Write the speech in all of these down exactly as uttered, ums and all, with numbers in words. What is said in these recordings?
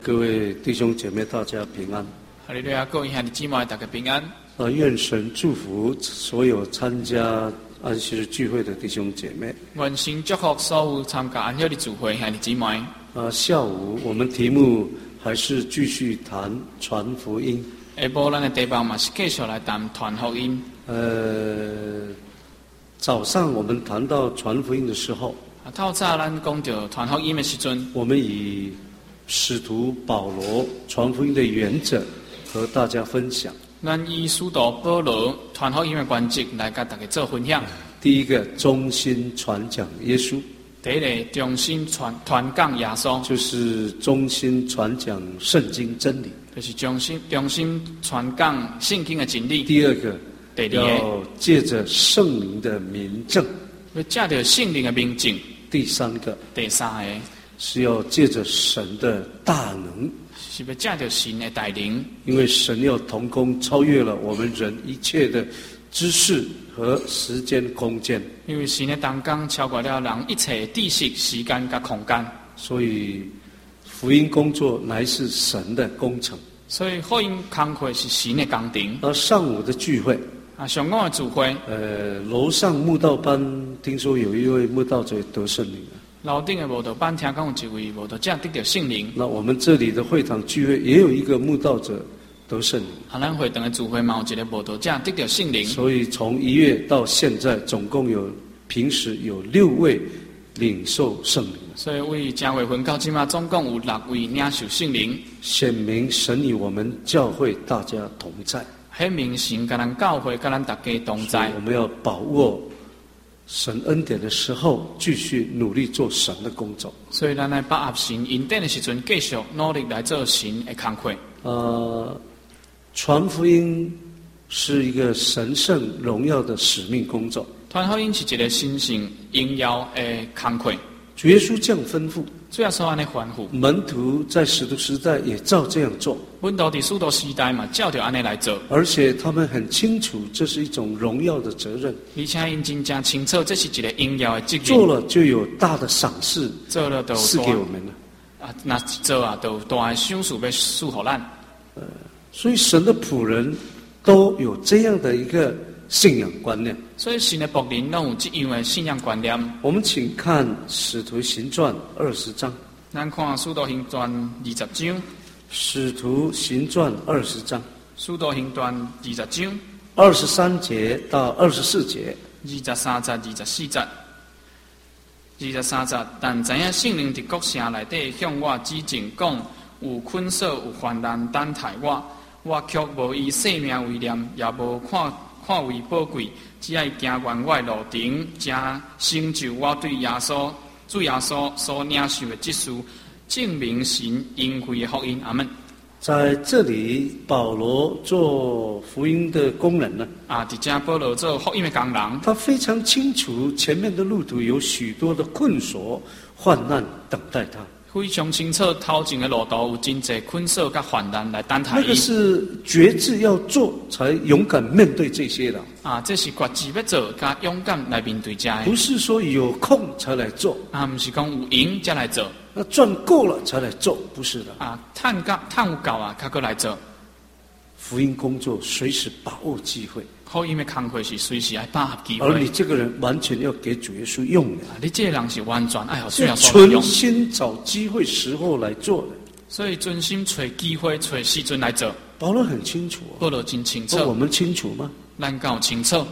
各位弟兄姐妹，大家平安。 哈利路亚，各位兄弟姊妹，大家平安。 啊，愿神祝福所有参加安息日聚会的弟兄姐妹。 愿神祝福所有参加安息日聚会兄弟姊妹。 啊，下午我们题目还是继续谈传福音。 下晡咱的题目嘛是继续来谈传福音。 呃，早上我们谈到传福音的时候， 啊，透早咱讲到传福音的时阵， 我们以使徒保罗传福音的原则和大家分享。 咱以使徒保罗传福音的原则来跟大家做分享。 第一个，忠心传讲耶稣。 第一个，忠心传传讲耶稣， 就是忠心传讲圣经真理， 就是忠心忠心传讲圣经的真理。 第二个， 第二个， 要借着圣灵的明证， 要借着圣灵的明证。 第三个， 第三个， 是要借着神的大能， 是要借着神的带领， 因为神要同工，超越了我们人一切的知识和时间空间。 因为神的同工超过了人一切知识、时间和空间， 所以福音工作乃是神的工程。 所以福音工作是神的工程。 而上午的聚会， 啊，上午的聚会， 呃，楼上慕道班听说有一位慕道者得圣灵了。 楼顶的慕道班听讲有一位慕道者得到圣灵。 那我们这里的会堂聚会也有一个慕道者得圣灵。 啊，咱会堂的聚会嘛有一个慕道者得到圣灵。 所以从一月到现在，总共有平时有六位领受圣灵。 所以为正月份到今嘛，总共有六位领受圣灵， 显明神与我们教会大家同在。 显明神跟咱教会跟咱大家同在。 我们要把握神恩典的时候，继续努力做神的工作。 所以咱来把握神恩典的时阵，继续努力来做神的工作。 呃，传福音是一个神圣荣耀的使命工作。 传福音是一个神圣荣耀的工作。 主耶稣这样吩咐， 主要说安尼吩咐， 门徒在使徒时代也照这样做。 门徒在使徒时代嘛，照着安尼来做。 而且他们很清楚，这是一种荣耀的责任。 而且因真正清楚，这是一个荣耀的责任。 做了就有大的赏赐， 做了就赐给我们了。 啊，那做啊，就大的赏赐要赐给咱。 呃，所以神的仆人都有这样的一个信仰观念。 所以神的仆人拢有这样的信仰观念。 我们请看《使徒行传》二十章。 咱看《使徒行传》二十章。《 使徒行传》二十章。《 使徒行传》二十章。 二十三节到二十四节。 二十三节、二十四节。二十三节，但知影圣灵伫各城内底向我指证讲，有困锁、有患难等待我，我却无以性命为念，也无看看为宝贵，只爱行完我的路程，正成就我对耶稣、主耶稣所领受的职事，证明神恩惠的福音。阿门。 在这里，保罗做福音的工人呢。 啊，伫这保罗做福音的工人， 他非常清楚前面的路途有许多的困锁、患难等待他。 非常清楚头前的路途有真侪困锁甲患难来等待伊。 那个是决志要做，才勇敢面对这些的。 啊，这是决志要做，甲勇敢来面对这的。 不是说有空才来做。 啊，不是讲有闲才来做。 那赚够了才来做，不是的。 啊，赚够赚有够啊，才过来做。 福音工作随时把握机会。 福音的工作是随时爱把握机会。 而你这个人完全要给主耶稣用的。 啊，你这个人是完全爱好主耶稣存用。 心找机会时候来做的。 所以专心找机会、找时阵来做。 保罗很清楚、哦。 保罗真清楚。 我们清楚吗？ 咱够清楚。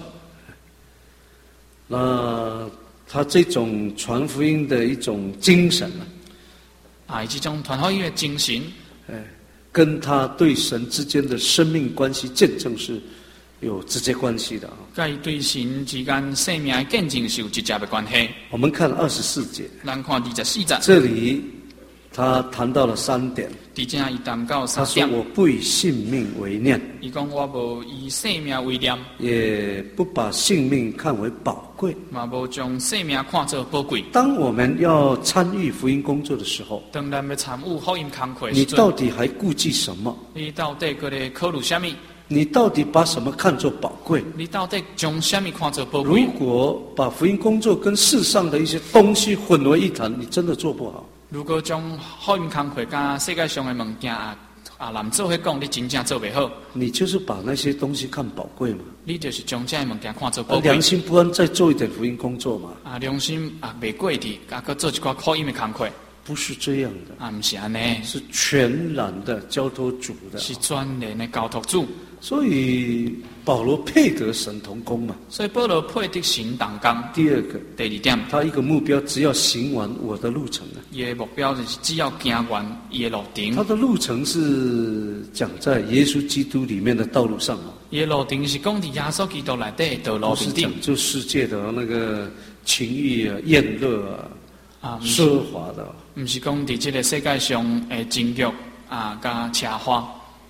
那他这种传福音的一种精神呢？ 啊，这种传福音的精神， 哎，跟他对神之间的生命关系见证是有直接关系的啊。 跟对神之间生命的见证是有直接的关系。 我们看二十四节， 咱看二十四节， 这里他谈到了三点。 伫这伊谈到三他点。 说：“我不以性命为念。” 伊讲我无以生命为念， 也不把性命看为宝贵， 嘛无将生命看作宝贵。 当我们要参与福音工作的时候， 当咱要参与福音工作， 你到底还顾忌什么？ 你到底搁咧考虑什么？ 你到底把什么看作宝贵？ 你到底将什么看作宝贵？ 如果把福音工作跟世上的一些东西混为一谈，你真的做不好。 如果将福音工课甲世界上的物件啊啊，难做迄讲，你真正做袂好。 你就是把那些东西看宝贵嘛。 你就是将这物件看做宝贵。 良心不安，再做一点福音工作嘛。 啊，良心啊袂过伫，啊，搁做一寡福音的工课。 不是这样的。 啊，不是安尼。 是全然的交托主的。 是全然的交托主。 所以保罗配得神同工嘛。 所以保罗配得神同工。 第二个， 第二点， 他一个目标，只要行完我的路程啊。 伊的目标就是只要行完伊的路程。 他的路程是讲在耶稣基督里面的道路上啊。 伊的路程是讲伫耶稣基督内底道路是讲究世界的那个情欲啊、厌乐啊、啊奢华的。 唔是讲伫这个世界上诶情欲啊，甲奢华。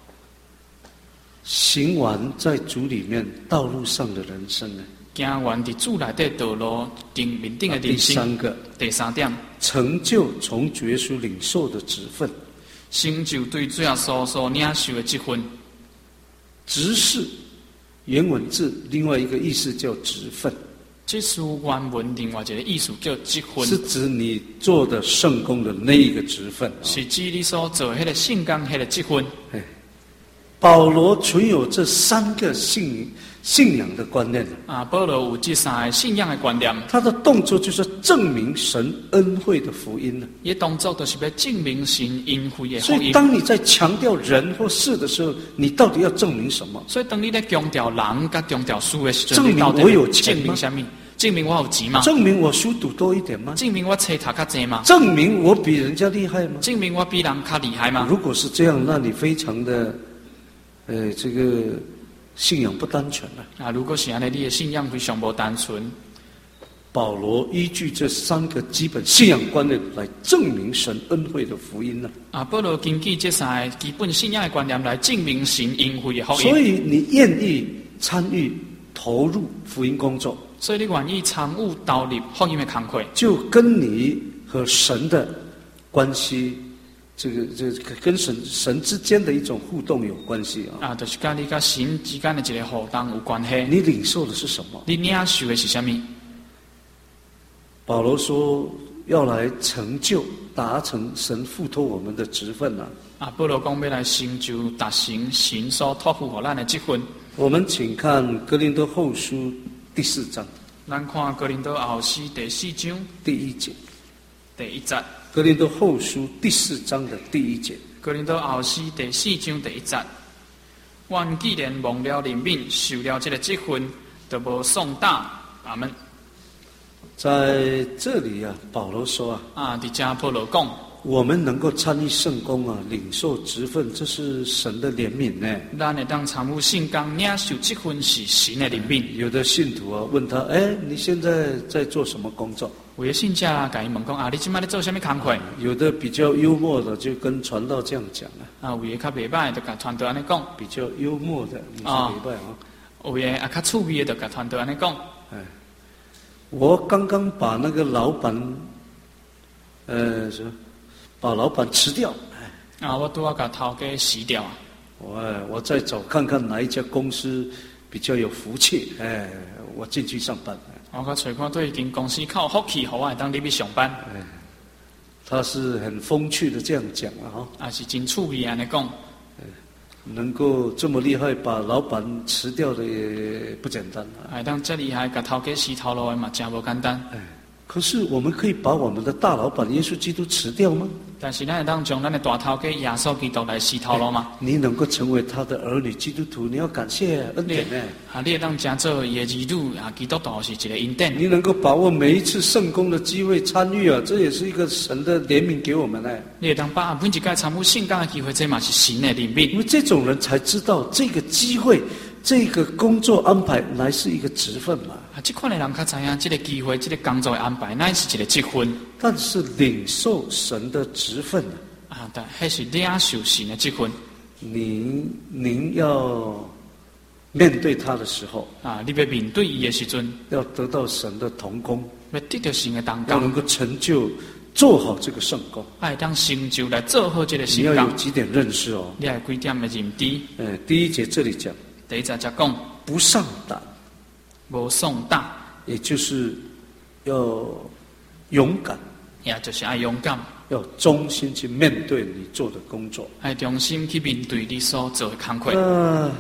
行完在主里面道路上的人生呢？ 行完伫主内底道路顶面顶的人生。 第三个， 第三点， 成就从主耶稣领受的职分， 成就对主耶稣所领受的职分。 职事原文字另外一个意思叫职分。 这是原文另外一个意思叫职分， 是指你做的圣工的那一个职分， 是指你所做迄个圣工迄个职分。 保罗存有这三个信信仰的观念啊，保罗有这三个信仰的观念。 他的动作就是证明神恩惠的福音呢。 伊动作就是要证明神恩惠的福音。 所以，当你在强调人或事的时候，你到底要证明什么？ 所以，当你在强调人甲强调事的时候， 证明我有钱吗？ 证明什么？证明我有钱吗？ 证明我书读多一点吗？ 证明我册读较济吗？ 证明我比人家厉害吗？ 证明我比人较厉害吗？ 如果是这样，那你非常的。呃，这个信仰不单纯了啊！如果是安尼，你的信仰非常不单纯。 保罗依据这三个基本信仰观念来证明神恩惠的福音呢。 啊，保罗根据这三个基本信仰的观念来证明神恩惠的福音。 所以你愿意参与投入福音工作， 所以你愿意参与投入福音的工作， 就跟你和神的关系。这个这个跟神神之间的一种互动有关系啊！ 啊，就是跟你跟神之间的一个互动有关系。 你领受的是什么？ 你领受的是什么？ 保罗说要来成就、达成神付托我们的职分啊！ 啊，保罗讲要来成就、达成神所托付给咱的职分。 我们请看《哥林多后书》第四章。 咱看《哥林多后书》第四章第一节。 第一节。 哥林多后书第四章的第一节。 哥林多后书第四章第一节。阮既然蒙了怜悯，受了这个职分，就无送大。阿门。 在这里啊，保罗说啊， 啊，伫这保罗讲， 我们能够参与圣工啊，领受职分，这是神的怜悯呢。 咱会当参与圣工，领受职分是神的怜悯。 有的信徒啊，问他，哎，你现在在做什么工作？ 有的信者甲伊问讲啊，你即摆咧做什么工课？ 有的比较幽默的，就跟传道这样讲啊。 啊，有的较袂歹，就甲传道安尼讲。 比较幽默的，不是袂歹啊。 有的啊，较趣味的，就甲传道安尼讲。 哎，我刚刚把那个老板，呃，什么，把老板辞掉。 哎，啊，我拄好甲头家辞掉啊。 我我再找看看哪一家公司比较有福气，哎，我进去上班。 我甲找看对一间公司较有福气，互我会当入去上班。 哎，他是很风趣的这样讲啊，哈。 啊，是真趣味安尼讲。 能够这么厉害，把老板辞掉的也不简单啊！ 哎，当这厉害，甲头家洗头路的嘛，真无简单。 哎，可是我们可以把我们的大老板耶稣基督辞掉吗？ 但是咱会当将咱的大头家耶稣基督来洗头路吗？ 你能够成为他的儿女基督徒，你要感谢恩典呢。 啊，你会当真做伊的儿女啊，基督徒是一个恩典。 你能够把握每一次圣工的机会参与啊，这也是一个神的怜悯给我们呢。 你会当把每一届参与圣工的机会，这嘛是神的怜悯。 因为这种人才知道这个机会。这个工作安排乃是一个职分嘛？ 啊，这款的人较知影，这个机会，这个工作的安排乃是一个职分。 但是领受神的职分啊， 啊，但还是领受神的职分。 您您要面对他的时候啊，你要面对伊的时阵， 要得到神的同工， 要得到神的同工， 要能够成就做好这个圣工， 爱当成就来做好这个圣工。 你要有几点认识哦？ 你还几点的认知？ 呃，第一节这里讲。 第一节才讲不上胆， 无上胆， 也就是要勇敢， 也就是爱勇敢。 要衷心去面对你做的工作。 系忠心去面对你所做的工作。 呃，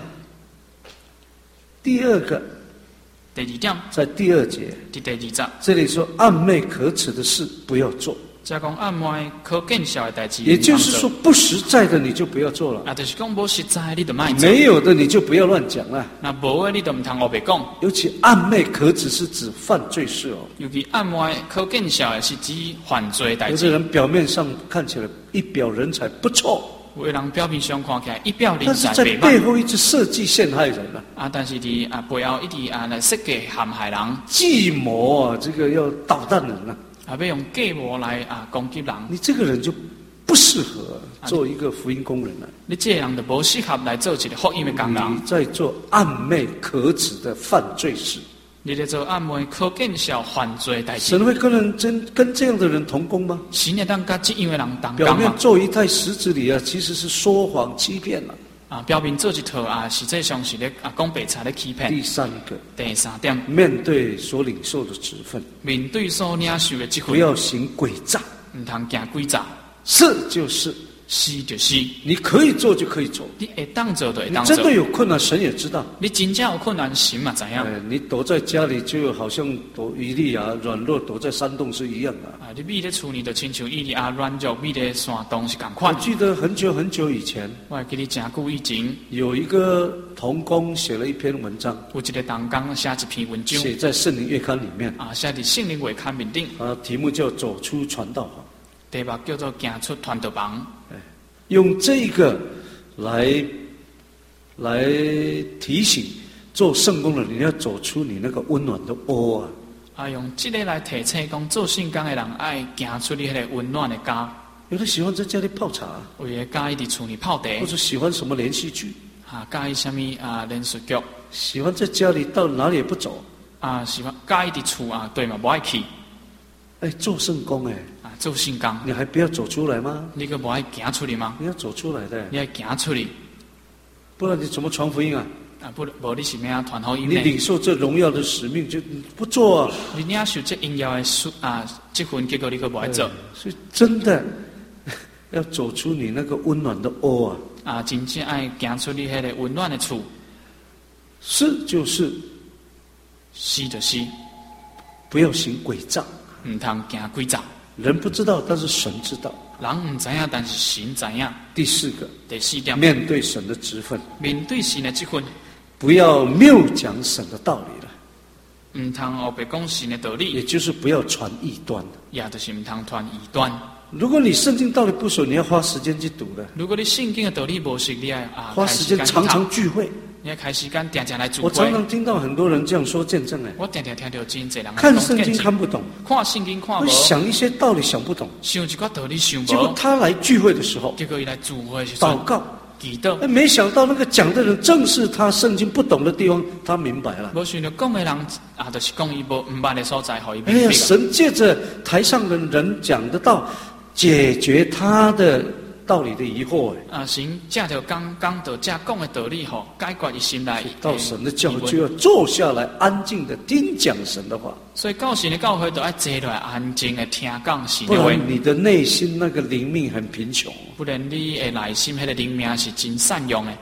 第二个， 第二点， 在第二节， 第第二节， 这里说暧昧可耻的事不要做。 即讲暗昧可见效的代志， 也就是说，不实在的你就不要做了。 啊，就是讲无实在你就卖做。 没有的你就不要乱讲了。 那无的你就唔通胡白讲。 尤其暧昧可耻是指犯罪事哦。 尤其暗昧可见效的是指犯罪代志。 有的人表面上看起来一表人才不错， 有的人表面上看起来一表人但是才在背后一直设计陷害人了。 啊，但是伫啊背后一直啊来设计陷害人。 计谋啊，这个要捣蛋人了。 啊，要用计谋来啊攻击人。 你这个人就不适合做一个福音工人了。 你这样就无适合来做一个福音的工人。 你在做暧昧可耻的犯罪事。 你在做暗昧可见效犯罪代志。 神会跟人真跟这样的人同工吗？ 神会当跟这样的人同工吗？ 表面做一套，实质里啊，其实是说谎欺骗了。 啊，表面做一套啊，实际上是咧啊讲白菜咧欺骗。 第三个， 第三点， 面对所领受的职分， 面对所领受的职分， 不要行诡诈， 唔通行诡诈。 是就是， 是就是， 你可以做就可以做， 你会当做就会当做。 你真的有困难，神也知道。 你真正有困难，神嘛知影。 哎，你躲在家里就好像躲以利亚软弱躲在山洞是一样的。 啊，你秘咧厝里就亲像以利亚软弱秘咧山洞是共款。 我记得很久很久以前， 我还记得真久以前， 有一个同工写了一篇文章， 有一个同工写一篇文章， 写在《圣灵月刊》里面啊，写在《圣灵月刊》面顶。 啊，题目叫《走出传道房》， 题目叫做《行出传道房》。 用这个来来提醒做圣工的人，你要走出你那个温暖的窝啊！ 啊，用这个来提醒讲，做圣工的人爱行出你那个温暖的家。 有的喜欢在家里泡茶， 有的介意伫厝里泡茶， 或者喜欢什么连续剧啊，介意什么啊连续剧， 喜欢在家里到哪里也不走啊，喜欢介意伫厝啊，对嘛不爱去。 哎，做圣工哎， 啊，做圣工， 你还不要走出来吗？ 你个不爱行出去吗？ 你要走出来的， 你要行出去， 不然你怎么传福音啊？ 啊，不，无你是咩啊？传福音呢？ 你领受这荣耀的使命就不做啊！ 你领受这荣耀的书啊，这份结果你个不爱做。 所以真的要走出你那个温暖的窝啊！啊，真正爱行出你迄个温暖的厝。 是就是， 是就是， 不要行诡诈。 唔通行诡诈， 人不知道，但是神知道。 人唔知影，但是神知影。 第四个， 第四点， 面对神的职分， 面对神的职分， 不要谬讲神的道理了。 唔通后白讲神的道理， 也就是不要传异端。 也就是唔通传异端。 如果你圣经道理不熟，你要花时间去读的。 如果你圣经的道理不熟，你要啊， 花时间常常聚会。 你要开时间定定来聚会。 我常常听到很多人这样说见证哎。 我常常听到真侪人看圣经看不懂， 看圣经看不懂，想一些道理想不懂， 想一个道理想不结果他来聚会的时候， 结果伊来聚会的时候祷告。 祈祷， 哎，没想到那个讲的人正是他圣经不懂的地方，他明白了。 无想到讲的人啊，就是讲伊无唔捌的所在，互伊明白。 哎呀，神借着台上的人讲的道，解决他的道理的疑惑。哎， 啊，神借着刚刚的这讲的道理吼，解决伊心内。 到神的教会就要坐下来，安静的听讲神的话。 所以到神的教会都要坐下来，安静的听讲神的话。 不然你的内心那个灵命很贫穷。 不然你的内心那个灵命是真善良的。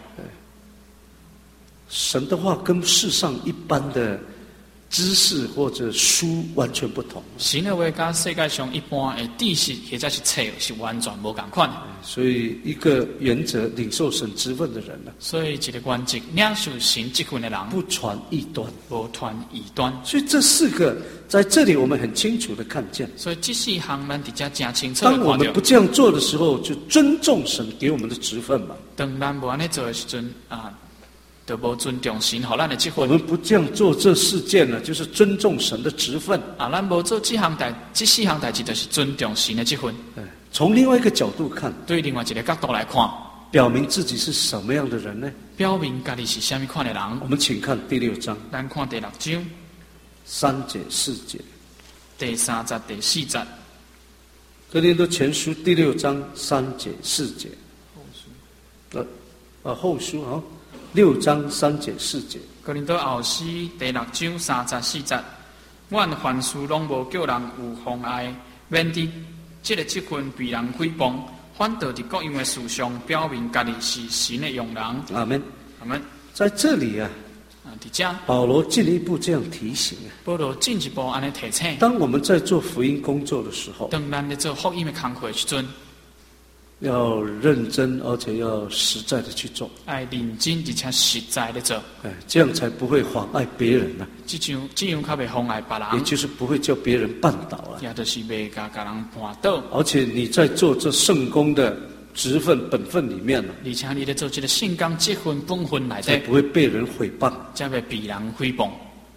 神的话跟世上一般的知识或者书完全不同。 神的话跟世界上一般的知识或者是册是完全无同款的。 所以一个原则，领受神职分的人呢， 所以一个原则，领受神职分的人， 不传异端， 不传异端。 所以这四个在这里我们很清楚的看见。 所以这四项咱底下真清楚的看到。 当我们不这样做的时候，就尊重神给我们的职分嘛。 当咱不安尼做的时阵啊，就无尊重神给咱的职分。 我们不这样做这四件呢，就是尊重神的职分啊。咱无做这项代，这四项代志就是尊重神的职分。 从另外一个角度看， 对另外一个角度来看， 表明自己是什么样的人呢？ 表明家己是什么款的人。 我们请看第六章， 咱看第六章三节四节， 第三节第四节。 哥林多前书第六章三节四节，后书，呃，啊后书啊，六章三节四节。 哥林多后书第六章三节四节，阮凡事拢无叫人有妨碍，免伫这个职分被人诽谤，反倒伫各样的事上表明家己是神的用人。 阿门， 阿门。 在这里啊， 啊，伫这保罗进一步这样提醒啊， 保罗进一步安尼提醒， 当我们在做福音工作的时候， 当咱咧做福音的工作的时阵， 要认真而且要实在的去做， 爱认真而且实在的做， 哎，这样才不会妨碍别人啊， 这样这样较袂妨碍别也人， 就是不会叫别人绊倒啊。 也就是袂甲甲人绊倒。 而且你在做这圣工的职分本分里面呢、 而且你咧做这个圣工积分本分内底， 才不会被人诽谤。 才袂被人诽谤。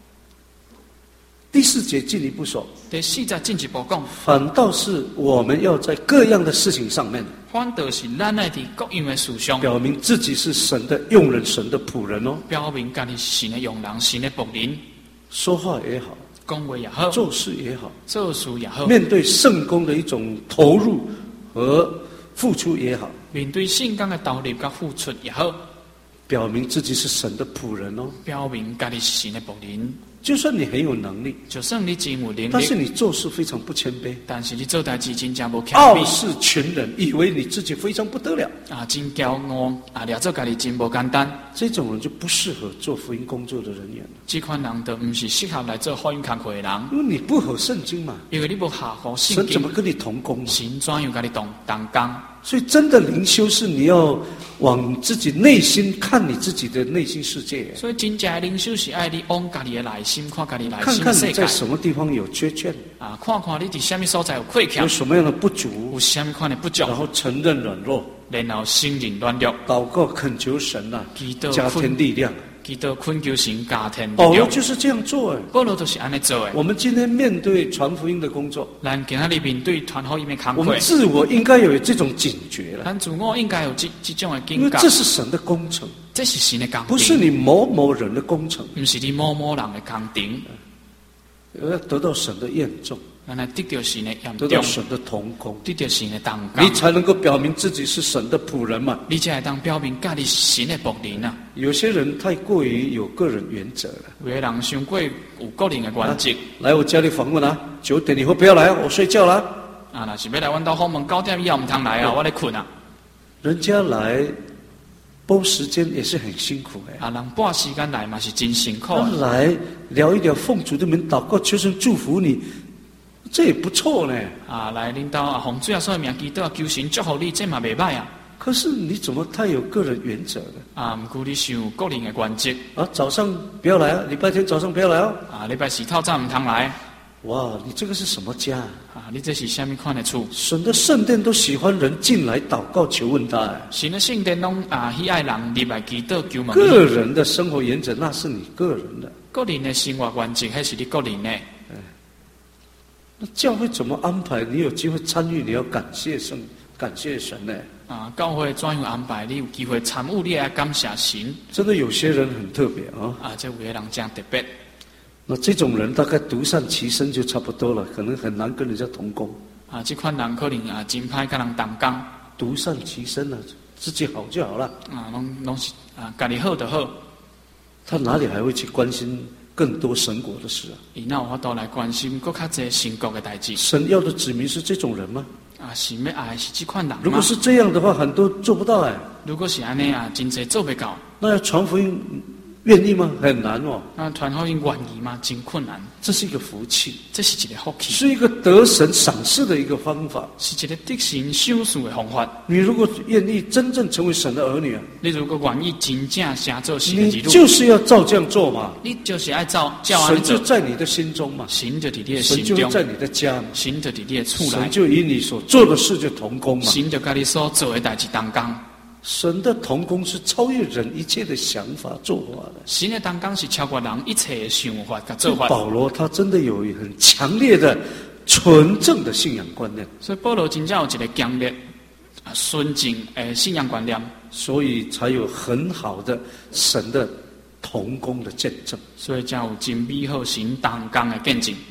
第四节进一步说， 第四节进一步讲， 反倒是我们要在各样的事情上面， 反倒是咱爱伫各样的事上， 表明自己是神的用人、神的仆人哦。 表明家己是神的用人、神的仆人， 说话也好， 讲话也好， 做事也好， 做事也好， 面对圣工的一种投入和付出也好， 面对圣工的投入甲付出也好， 表明自己是神的仆人哦。 表明家己是神的仆人。 就算你很有能力， 就算你真有能但是力， 你做事非常不谦卑， 但是你做代志真正无谦卑， 傲视群人，以为你自己非常不得了， 啊，真骄傲，啊，了做家己真无简单。 这种人就不适合做福音工作的人员了， 这款人就唔是适合来做福音工作的人， 因为你不合圣经嘛， 因为你无下合圣神怎么经， 跟你同工嘛？ 神怎样甲你同同工？ 所以真的灵修是你要往自己内心看你自己的内心世界， 所以真正的灵修是爱你往家己的内心看家己内看看你在心的世界什么地方有缺陷， 啊，看看你伫什么所在有亏欠有，什么样的不足， 有什么款的不足， 然后承认软弱， 然后承认软弱， 祷告恳求神啊， 祈祷加添力量。 祈祷恳求神加添力保罗量。 就是这样做哎。 保罗都是安尼做的。 我们今天面对传福音的工作， 咱今仔日面对传福音的工作我们，自我应该有这种警觉了， 咱自我应该有这这种的因为境界， 这是神的工程， 这是神的工程， 不是你某某人的工程， 不是你某某人的工程， 要得到神的验证， 咱来得到神的验得到证， 神的同工， 得到神的同你工， 才能够表明自己是神的仆人嘛。 你才会当表明家己是神的仆人啊。 有些人太过于有个人原则了。 有的人伤过有个人的原则， 来我家里访问啊，九点以后不要来啊，我睡觉了。 啊，若是要来阮兜访问，九点以后毋通来啊，我咧困啊。 人家来拨时间也是很辛苦哎、 啊，人半时间来嘛是真辛苦他啊。 来聊一聊，奉主的名祷告，求神祝福你，这也不错呢。 啊，来恁兜啊，奉主耶稣的名祈祷，求神祝福你，这嘛袂歹啊。 可是你怎么太有个人原则了？ 啊，毋过你伤个人的原则。 啊，早上不要来啊，礼拜天早上不要来哦。 啊，礼拜四透早毋通来。 哇，你这个是什么家啊？ 啊，你这是虾米款的厝？ 神的圣殿都喜欢人进来祷告求问他哎。 神的圣殿拢啊，喜爱人入来祈祷求问个你。 人的生活原则那是你个人的， 个人的生活原则，迄是你个人的。 那教会怎么安排？你有机会参与，你要感谢神，感谢神呢。 啊，教会怎样安排？你有机会参与，你爱感谢神。 真的有些人很特别啊。 啊，这有的人真特别。 那这种人大概独善其身就差不多了，可能很难跟人家同工。 啊，这款人可能啊，真歹跟人同工。 独善其身啊，自己好就好了。 啊，拢拢是啊，家己好就好。 他哪里还会去关心更多神国的事啊？ 伊哪有法度来关心搁较济神国的代志？ 神要的子民是这种人吗？ 啊，神要爱的是这款人吗？ 如果是这样的话，很多做不到哎。 如果是安尼啊，真济做袂到。 那要传福音愿意吗？很难哦。 那传福音愿意吗？真困难。 这是一个福气， 这是一个福气， 是一个得神赏赐的一个方法。 是一个得神赏赐的方法。 你如果愿意真正成为神的儿女啊， 你如果愿意真正成做神的你儿女， 就是要照这样做嘛。 你就是爱照照安尼神就做， 在你的心中嘛， 神就伫你的神心中， 就在你的家嘛， 神就伫你的厝内神，就以你所做的事就同工嘛。 神就甲你所做的代志同工。 神的同工是超越人一切的想法做法的。 神的同工是超过人一切的想法甲做法。 保罗他真的有很强烈的纯正的信仰观念， 所以保罗真正有一个强烈啊纯正的信仰观念， 所以才有很好的神的同工的见证。 所以才有真美好神同工的见证。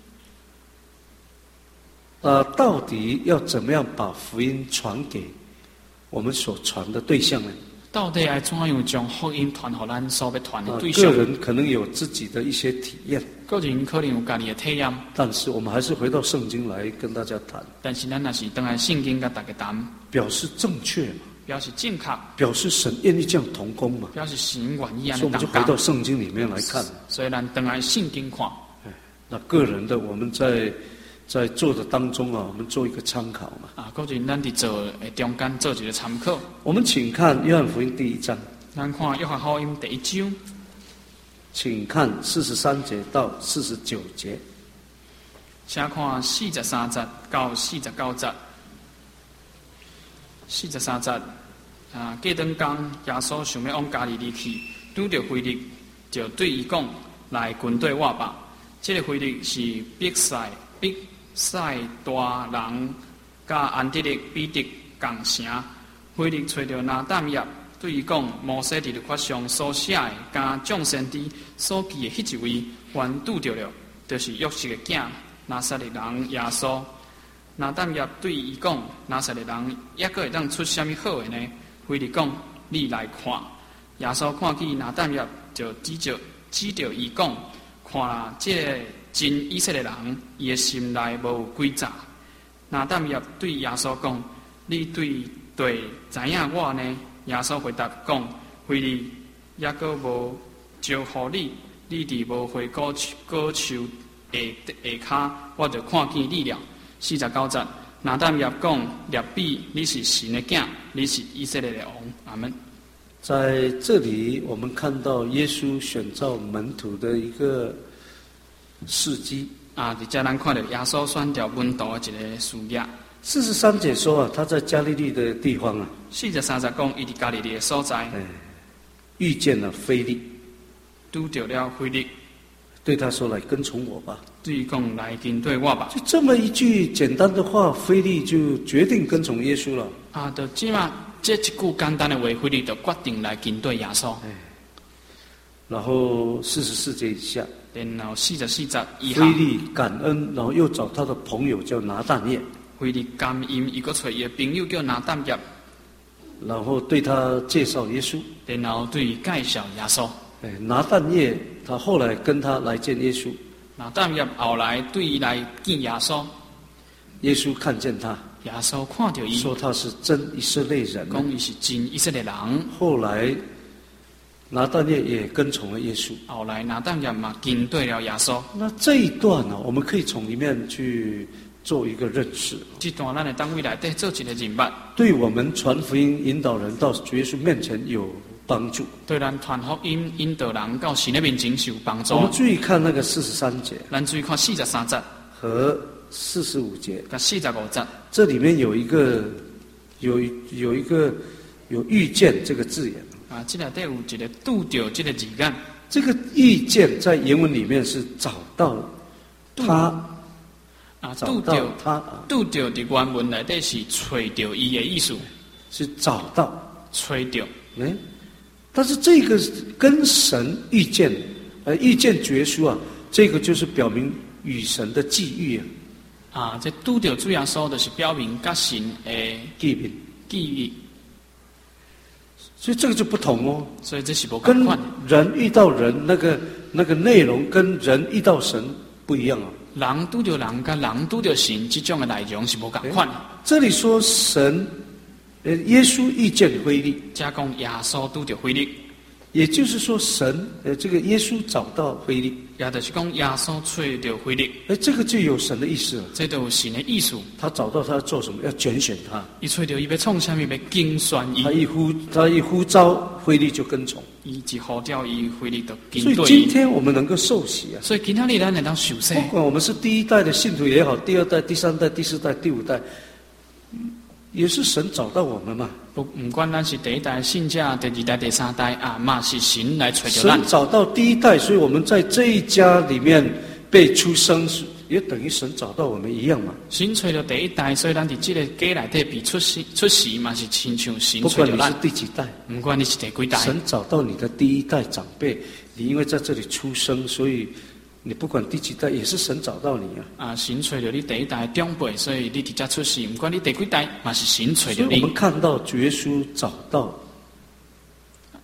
呃，到底要怎么样把福音传给我们所传的对象呢？ 到底要怎样将福音传给咱所要传的对啊， 象？ 个人可能有自己的一些体验， 个人可能有家己的体验， 但是我们还是回到圣经来跟大家谈， 但是咱若是当来圣经甲大家谈， 表示正确嘛， 表示正确， 表示神愿意这样同工嘛， 表示神愿意安所以我们尼同工。 就回到圣经里面来看。 所以咱当来圣经看， 那个人的我们在在做的当中啊，我们做一个参考嘛。 啊，个人咱伫做诶中间做一个参考。 我们请看约翰福音第一章， 咱看约翰福音第一章， 请看四十三节到四十九节。 请看四十三节到四十九节。四十三节啊，过当天，耶稣想要往加利利去，拄着腓力，就对伊讲：“来军队我吧。”这个腓力是比赛比赛大人甲安地利彼得共城。腓力找着拿但业，对伊讲：“摩西伫律法上所写的，甲众先知所记的迄一位，还拄着了，就是约瑟的囝拿撒勒人耶稣。”拿但业对伊讲：“拿撒勒人抑阁会当出啥物好的呢？”腓力讲：“你来看。”耶稣看见拿但业，就指着指着伊讲：“看啦，这个真以色列人，伊的心内无有诡诈。”拿但业对耶稣讲：“你对对知影我呢？”耶稣回答讲：“腓力抑阁无招呼你，你伫无花果果树下下骹，我就看见你了。”四十九节，拿但业讲：“列比，你是神的囝，你是以色列的王。”阿门。 在这里，我们看到耶稣选召门徒的一个事迹啊！伫遮咱看到耶稣选召门徒的一个事业。 四十三节说啊，他在加利利的地方啊， 四十三节讲，伊伫加利利的所在， 哎，遇见了腓力， 拄着了腓力， 对他说：“来跟从我吧。” 对伊讲：“来跟对我吧。” 就这么一句简单的话，腓力就决定跟从耶稣了。 啊，就即嘛，这一句简单的话，腓力就决定来跟对耶稣。 哎，然后四十四节以下， 然后四十四节以下， 腓力感恩，然后又找他的朋友叫拿但业， 腓力感恩，伊个找伊的朋友叫拿但业， 然后对他介绍耶稣， 然后对伊介绍耶稣。 哎，拿但业他后来跟他来见耶稣， 拿但业后来对伊来见耶稣， 耶稣看见他， 耶稣看到伊， 说他是真以色列人， 讲伊是真以色列人。 后来拿但业也跟从了耶稣。 后来拿但业嘛跟对了耶稣。 那这一段呢，我们可以从里面去做一个认识。 这段咱的单位内底做一个认捌， 对我们传福音、引导人到主耶稣面前有帮助。 对咱传福音、引导人到神的面前是有帮助。 我们注意看那个四十三节， 咱注意看四十三节和四十五节， 甲四十五节， 这里面有一个有有一个有遇见这个字眼啊，这内底有一个拄着这个字眼。 这个遇见在原文里面是找到他啊， 找到拄着他拄着伫原文内底是找着伊的意思， 是找到， 找着。 哎，但是这个跟神遇见，呃，遇见绝书啊，这个就是表明与神的际遇啊。 啊，这拄着主耶稣就是表明甲神的际遇， 际遇， 所以这个就不同哦。 所以这是无跟共款。 人遇到人那个那个内容，跟人遇到神不一样哦。 人拄着人，甲人拄着神，这种的内容是无共款的。 这里说神，呃，耶稣遇见腓力， 加讲耶稣拄着腓力， 也就是说神，呃，这个耶稣找到腓力， 也就是讲耶稣找着腓力， 哎，这个就有神的意思了。 这都有神的意思。 他找到他要做什么？要拣选他。 伊找着伊要创啥物？要竞选伊。 他一呼，他一呼召，腓力就跟从。 伊一呼召伊，腓力就跟所以对伊。 今天我们能够受洗啊， 所以今仔日咱能当受洗， 不管我们是第一代的信徒也好，第二代、第三代、第四代、第五代，也是神找到我们嘛。 不不管咱是第一代信者、第二代、第三代啊，嘛是神来找着咱神。找到第一代，所以我们在这一家里面被出生，也等于神找到我们一样嘛。 神找着第一代，所以咱伫这个家内底被出世出世嘛，是亲像神不管你是找着咱。 第几代， 不管你是第几代， 神找到你的第一代长辈，你因为在这里出生，所以你不管第几代，也是神找到你啊。 啊，神找着你第一代的长辈，所以你伫遮出世，不管你第几代，嘛是神找着你所以我们。看到主耶稣找到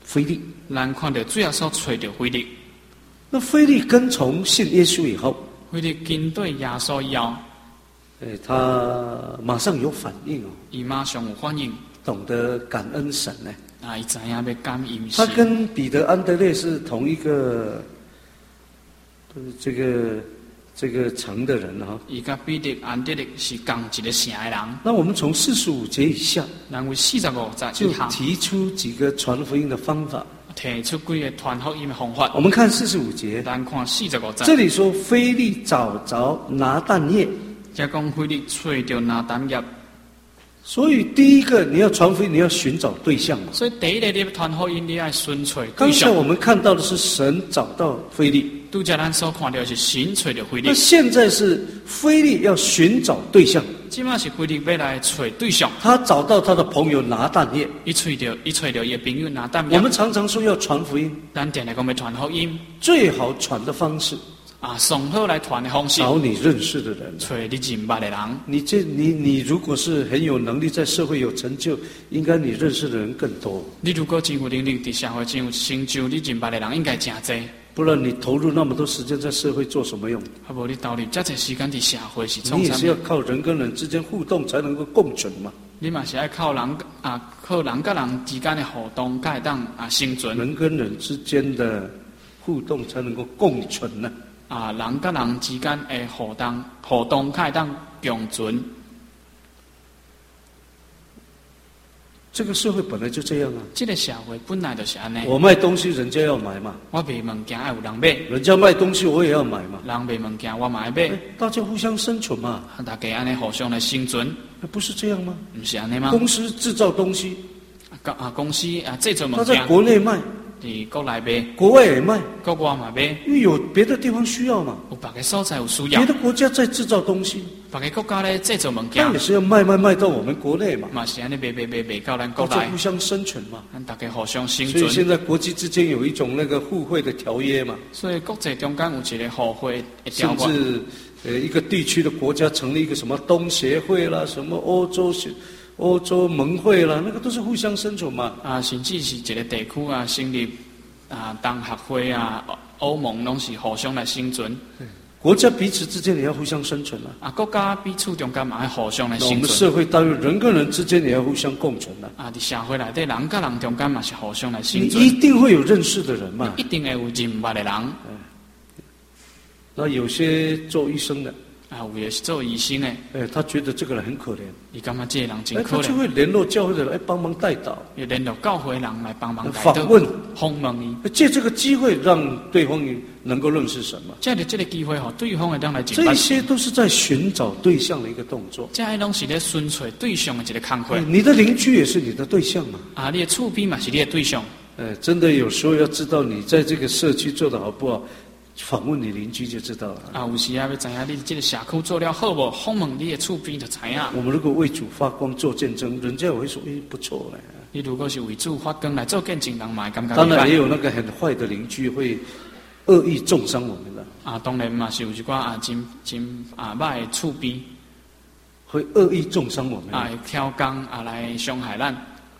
腓利。 咱看到最后所找到腓利， 那腓利跟从信耶稣以后， 腓利跟对耶稣以后， 哎，他马上有反应哦， 伊马上有反应， 懂得感恩神呢。 啊，伊知影要感恩他神。 跟彼得、安德烈是同一个，这个这个城的人哈。 伊甲彼得、安德烈是同一个城的人。 那我们从四十五节以下， 咱为四十五节就以下， 提出几个传福音的方法。 提出几个传福音的方法。 我们看四十五节， 咱看四十五节， 这里说腓利找着拿但业， 才讲腓利找到拿但业。 所以第一个你要传福音，你要寻找对象嘛。 所以第一个你要传福音，你要寻找对刚才象。 我们看到的是神找到腓利， 拄则咱所看到的是神找到腓利那，现在是腓利要寻找对象， 即马是腓利要来找对象。 他找到他的朋友拿但业。 伊找到伊找到伊的朋友拿但业。 我们常常说要传福音， 咱定来讲要传福音， 最好传的方式啊，上好来传的方式， 找你认识的人。 找你认捌的人。 你这你你如果是很有能力，在社会有成就，应该你认识的人更多。 你如果真有能力，伫社会真有成就，你认捌的人应该真多。 不然你投入那么多时间在社会做什么用？ 啊，无你投入遮侪时间伫社会是创啥你也是要靠人跟人之间互动才能够共存嘛。 你嘛是爱靠人啊，靠人甲人之间的互动，才会当啊生存。 人跟人之间的互动才能够共存呢、 啊，人甲人之间的互动，互动才会当共存。 这个社会本来就这样啊。 这个社会本来就是安尼。 我卖东西，人家要买嘛； 我卖物件爱有人买， 人家卖东西，我也要买嘛。 人卖物件我嘛爱买哎，大家互相生存嘛， 啊，大家安尼互相来生存， 不是这样吗？ 毋是安尼吗？ 公司制造东西， 啊啊公司啊制造物他在件， 国内卖， 伫国内卖， 国外也卖， 国外嘛买， 因为有别的地方需要嘛。 有别个所在有需要别，的国家在制造东西， 别个国家咧制造物件那也，是要卖卖卖到我们国内嘛， 嘛是安尼卖卖卖卖到咱国内大家互，相生存嘛。 咱大家互相生所以现存。 在国际之间有一种那个互惠的条约嘛， 所以国际中间有一个互惠的条约， 甚至呃一个地区的国家成立一个什么东协会啦，什么欧洲协、欧洲盟会啦，那个都是互相生存嘛。 啊，甚至是一个地区啊，成立啊，东协会啊、欧盟拢是互相来生存。 国家彼此之间也要互相生存啊。 啊，国家彼此中间嘛要互相来那我们生存。 社会当然人跟人之间也要互相共存啊。 啊，伫社会内底人甲人中间嘛是互相来你生存。 一定会有认识的人嘛。 一定会有认捌的人。 那有些做医生的， 啊，有的是做医生的， 哎，他觉得这个人很可怜， 伊感觉这个人哎， 真可怜， 他就会联络教会的人，哎，帮忙带导， 要联络教会人来帮忙带访问， 访问伊。 借这个机会让对方能够认识神嘛。 借着这个机会，吼，对方会当来认这捌。 些都是在寻找对象的一个动作。 这些拢是咧寻找对象的一个工作。 你的邻居也是你的对象嘛。 啊，你的厝边嘛是你的对象。 呃，真的有时候要知道你在这个社区做得好不好，访问你邻居就知道了。 啊，有时啊要知影你这个社区做了好无，访问你的厝边就知影。 我们如果为主发光做见证，人家也会说，哎，不错嘞。 你如果是为主发光来做见证，人嘛会感觉当然也有有那个很坏的邻居会恶意重伤我们的， 啊，当然嘛是有一寡啊真真啊歹的厝边会恶意重伤我们。 啊会挑工啊来伤害咱。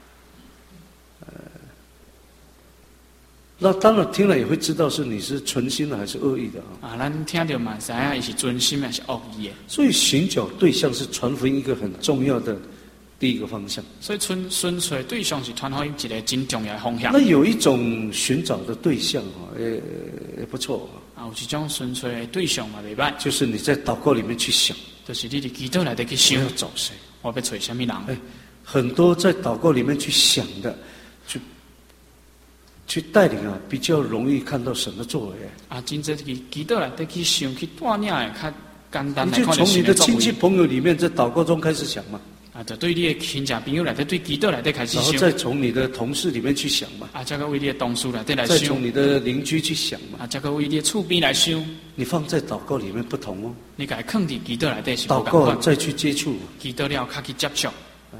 那当然听了也会知道是你是存心的还是恶意的啊。 啊，咱听到嘛知影伊是真心还是恶意的。 所以寻找对象是传福音一个很重要的第一个方向。 所以寻寻找对象是传福音一个真重要的方向。 那有一种寻找的对象啊，也也不错啊，有一种寻找的对象嘛袂歹， 就是你在祷告里面去想， 就是你伫祈祷内底去想我要找谁？ 我要找什么人？ 哎，很多在祷告里面去想的，去去带领啊，比较容易看到神的作为。 啊，真正去祈祷内底去想去带领的较简单你就来看到从你的神作为。 亲戚朋友里面在祷告中开始想嘛， 啊，就对你的亲戚朋友内底对祈祷内底开始然后想。 再从你的同事里面去想嘛， 啊，再个为你的同事内底来想再从。你的邻居去想嘛。 啊，再个为你的厝边来想。 你放在祷告里面不同哦， 你甲伊放伫祈祷内底是祷无共款。 告再去接触。 祈祷了，较去接触。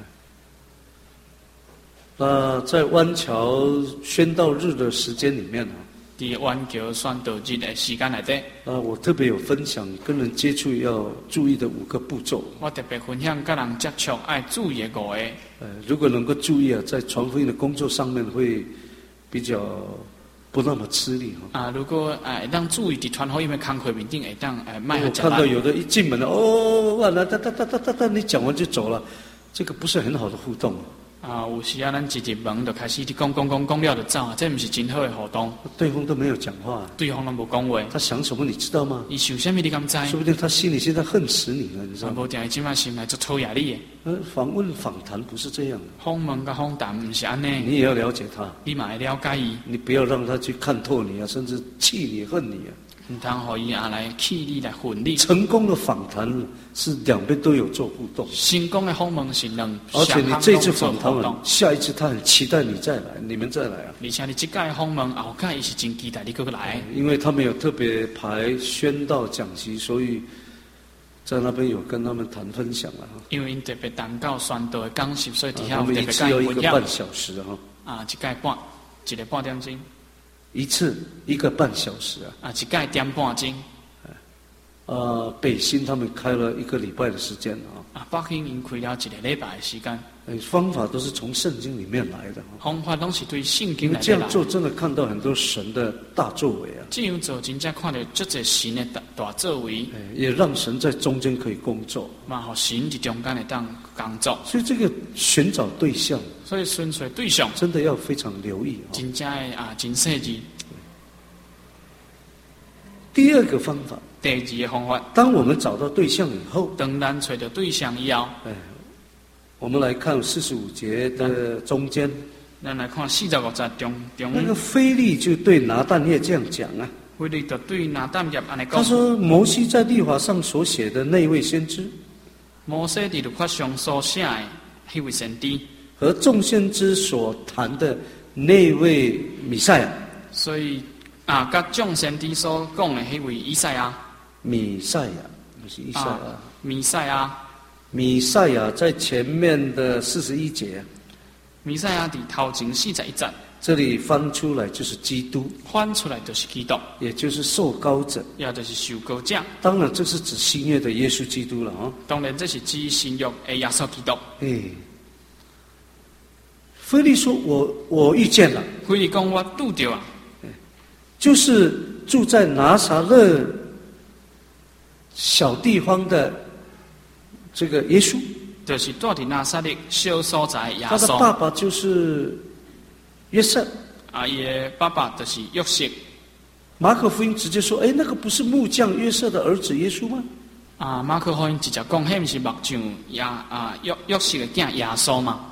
那在湾桥宣道日的时间里面啊， 伫湾桥宣道日的时间内底， 啊，我特别有分享跟人接触要注意的五个步骤。 我特别分享甲人接触爱注意的五个。 呃，如果能够注意啊，在传福音的工作上面会比较不那么吃力哈。 啊，如果哎当注意伫传福音的工课面顶，会当哎卖我看到有的一进门了，哦，哇，那哒哒哒哒哒哒，你讲完就走了，这个不是很好的互动。 啊，有时啊，咱一入门就开始伫讲讲讲讲了就走啊，这不是真好的互动。 对方都没有讲话， 对方都无讲话。 他想什么你知道吗？ 伊想什么你敢知？ 说不定他心里现在恨死你了，你知道吗？ 无定伊即摆心内做讨厌你的。 呃，访问访谈不是这样的。 访问甲访谈不是安尼。 你也要了解他， 你嘛要了解伊。 你不要让他去看透你啊，甚至气你、恨你啊。 唔通互伊啊来气你来恨你。 成功的访谈是两边都有做互动。 成功的访问是两， 而且你这次访谈完，下一次他很期待你再来，你们再来啊。 而且你这届访问后届伊是真期待你过来。 因为他们有特别排宣道讲习，所以在那边有跟他们谈分享了。 因为因特别单教宣道的讲习，所以底下有特别讲一个半小时哈。 啊，一届半，一个半点钟。 一次一个半小时啊！ 啊，一届点半钟。 呃，北新他们开了一个礼拜的时间啊。 啊，北新因开了一个礼拜的时间。 哎，方法都是从圣经里面来的。 方法都是对圣经来的。 这样做真的看到很多神的大作为啊！ 这样做真正看到这些神的大大作为。 哎，也让神在中间可以工作。 嘛，互神在中间会当工作。 所以这个寻找对象。 所以寻找对象真的要非常留意啊！ 真正的啊，真细致。 第二个方法， 第二个方法， 当我们找到对象以后， 当咱找到对象以后， 哎，我们来看四十五节的中间， 咱来看四十五节中中。 那个腓利就对拿但业这样讲啊， 腓利就对拿但业安尼讲。 他说：“摩西在律法上所写的那位先知， 摩西在律法上所写的那位先知。” 和众先知所谈的那位弥赛亚， 所以啊，甲众先知所讲的那位以赛亚， 弥赛亚不是以赛亚， 啊、弥赛亚， 弥赛亚在前面的四十一节， 弥赛亚伫头前四十一节， 这里翻出来就是基督， 翻出来就是基督， 也就是受膏者， 也就是受膏者。 当然，这是指新约的耶稣基督了啊。 当然，这是指新约的耶稣基督。 哎。腓利说：“我我遇见了。” 腓利讲：“我拄到啊， 就是住在拿撒勒小地方的这个耶稣， 就是住伫拿撒勒小所在耶稣。 他的爸爸就是约瑟啊，伊的爸爸就是约瑟。 马可福音直接说：‘哎，那个不是木匠约瑟的儿子耶稣吗？’ 啊，马可福音直接讲：‘迄不是木匠耶啊约约瑟的囝耶稣吗？’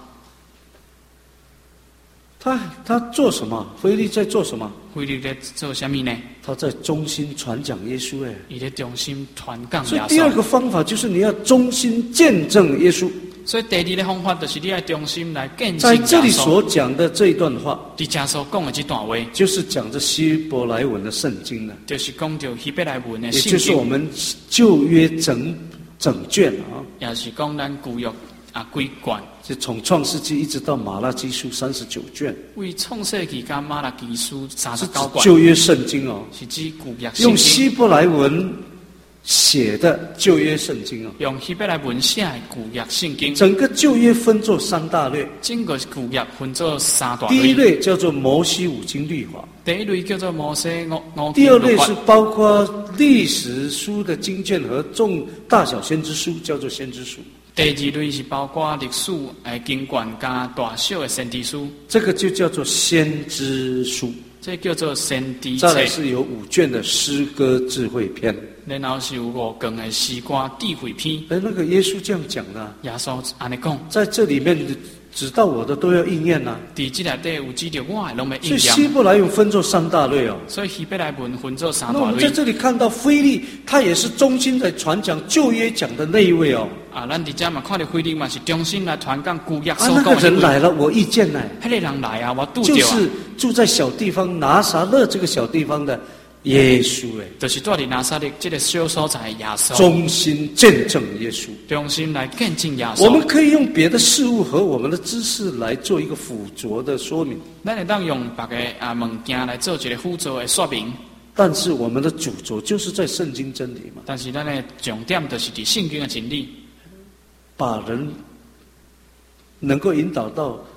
他他做什么？腓利在做什么？ 腓利在做什么呢？ 他在忠心传讲耶稣。哎， 伊在忠心传讲耶稣。 所以第二个方法就是你要忠心见证耶稣。 所以第二个方法就是你要忠心来见证耶稣。 在这里所讲的这一段话， 伫这所讲的这段话， 就是讲着希伯来文的圣经了， 就是讲着希伯来文的圣经， 也就是我们旧约整整卷啊， 也是讲咱旧约啊规卷。 就从创世纪一直到马拉基书三十九卷， 为创世纪加马拉基书三十九卷， 旧约圣经哦， 是指旧约圣经， 用希伯来文写的旧约圣经哦， 用希伯来文写的旧约圣经。 整个旧约分作三大类， 整个旧约分作三大类。 第一类叫做摩西五经律法， 第一类叫做摩西五五经律法。 第二类是包括历史书的经卷和众大小先知书，叫做先知书。 第二类是包括历史诶经卷加大小的先知书， 这个就叫做先知书， 这叫做先知册。 再来是有五卷的诗歌智慧篇， 然后是有五卷的诗歌智慧篇。 哎，那个耶稣这样讲的、啊， 耶稣安尼讲， 在这里面指到我的都要应验呐、啊。 伫这内底有指着我的，拢要应验。 所以希伯来文分作三大类哦。 所以希伯来文分作三大类。 那我们在这里看到腓利，他也是忠心在传讲旧约讲的那一位哦。 啊，咱伫遮嘛看到腓利嘛是忠心来传讲旧约所讲的。啊，那个人来了，我意见来。 迄个人来啊，我拄着。 就是住在小地方拿撒勒这个小地方的耶稣哎， 就是住伫拿撒勒这个小所在的耶稣。 忠心见证耶稣， 忠心来见证耶稣。 我们可以用别的事物和我们的知识来做一个辅佐的说明。 咱会当用别个啊物件来做一个辅助的说明。 但是我们的主轴就是在圣经真理嘛。 但是咱的重点就是伫圣经的真理， 把人能够引导到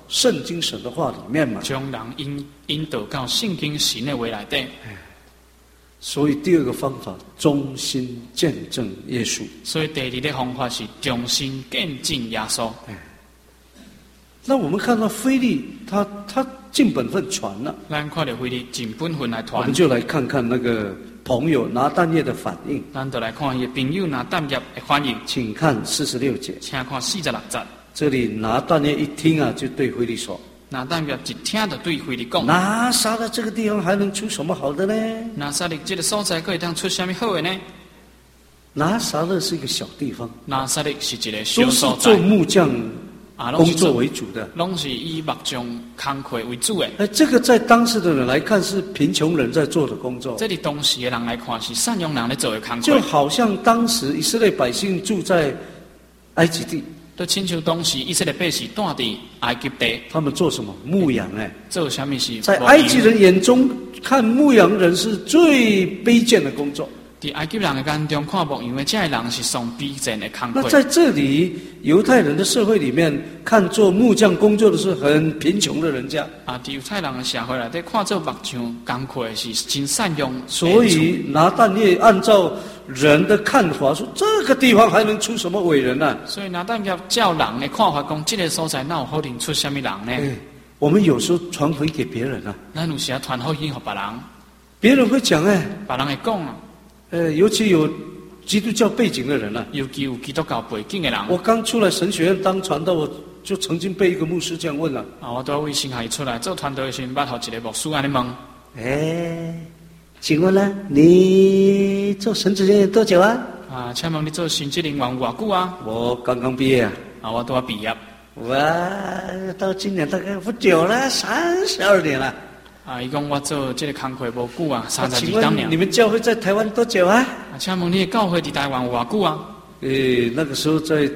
圣经神的话里面嘛。 将人引引导到圣经神的话内底。 所以第二个方法，忠心见证耶稣。 所以第二个方法是忠心见证耶稣。 那我们看到腓利，他他尽本分传了。 咱看到腓利尽本分来传。 我们就来看看那个朋友拿但业的反应。 咱就来看伊朋友拿但业的反应。 请看四十六节。 请看四十六节。 这里拿但业一听啊，就对腓利说。 拿但业一听就对腓利讲： 拿撒勒这个地方还能出什么好的呢？ 拿撒勒这个所在可以当出什么好的呢？ 拿撒勒是一个小地方。 拿撒勒是一个小所在。 都是做木匠工作为主的， 拢是以木匠工课为主的。 哎，这个在当时的人来看是贫穷人在做的工作。 这里当时的人来看是善良人在做的工作。 就好像当时以色列百姓住在埃及地。 就亲像当时以色列百姓住在埃及地， 他们做什么？牧羊哎。 做什么事？ 在埃及人眼中，看牧羊人是最卑贱的工作。 在埃及人的眼中看牧羊的这人是上卑贱的工作。 那在这里，犹太人的社会里面，看做木匠工作的是很贫穷的人家。 啊，在犹太人的社会内底，看做木匠工课的是真善良。 所以拿但业按照人的看法说，这个地方还能出什么伟人呢、啊？ 所以拿但业照人的看法讲，这个所在哪有可能出什么人呢？ 哎，我们有时候传回给别人啊， 咱有时啊传福音给别人， 别人会讲哎， 别人会讲啊。 呃，尤其有基督教背景的人啊， 尤其有基督教背景的人。 我刚出来神学院当传道，我就曾经被一个牧师这样问了。 啊，我都为新海出来做传道的时候，捌互一个牧师安尼问。 哎，请问呢，你做神职人员多久啊？ 啊，请问你做神职人员有偌久啊？ 我刚刚毕业啊。 啊，我都要毕业。 我到今年大概不久了，三十二年了。 啊，伊讲我做这个工课无久啊，三十二年。请问你们教会在台湾多久啊？ 啊，请问你的教会在台湾有偌久啊？ 诶，那个时候在，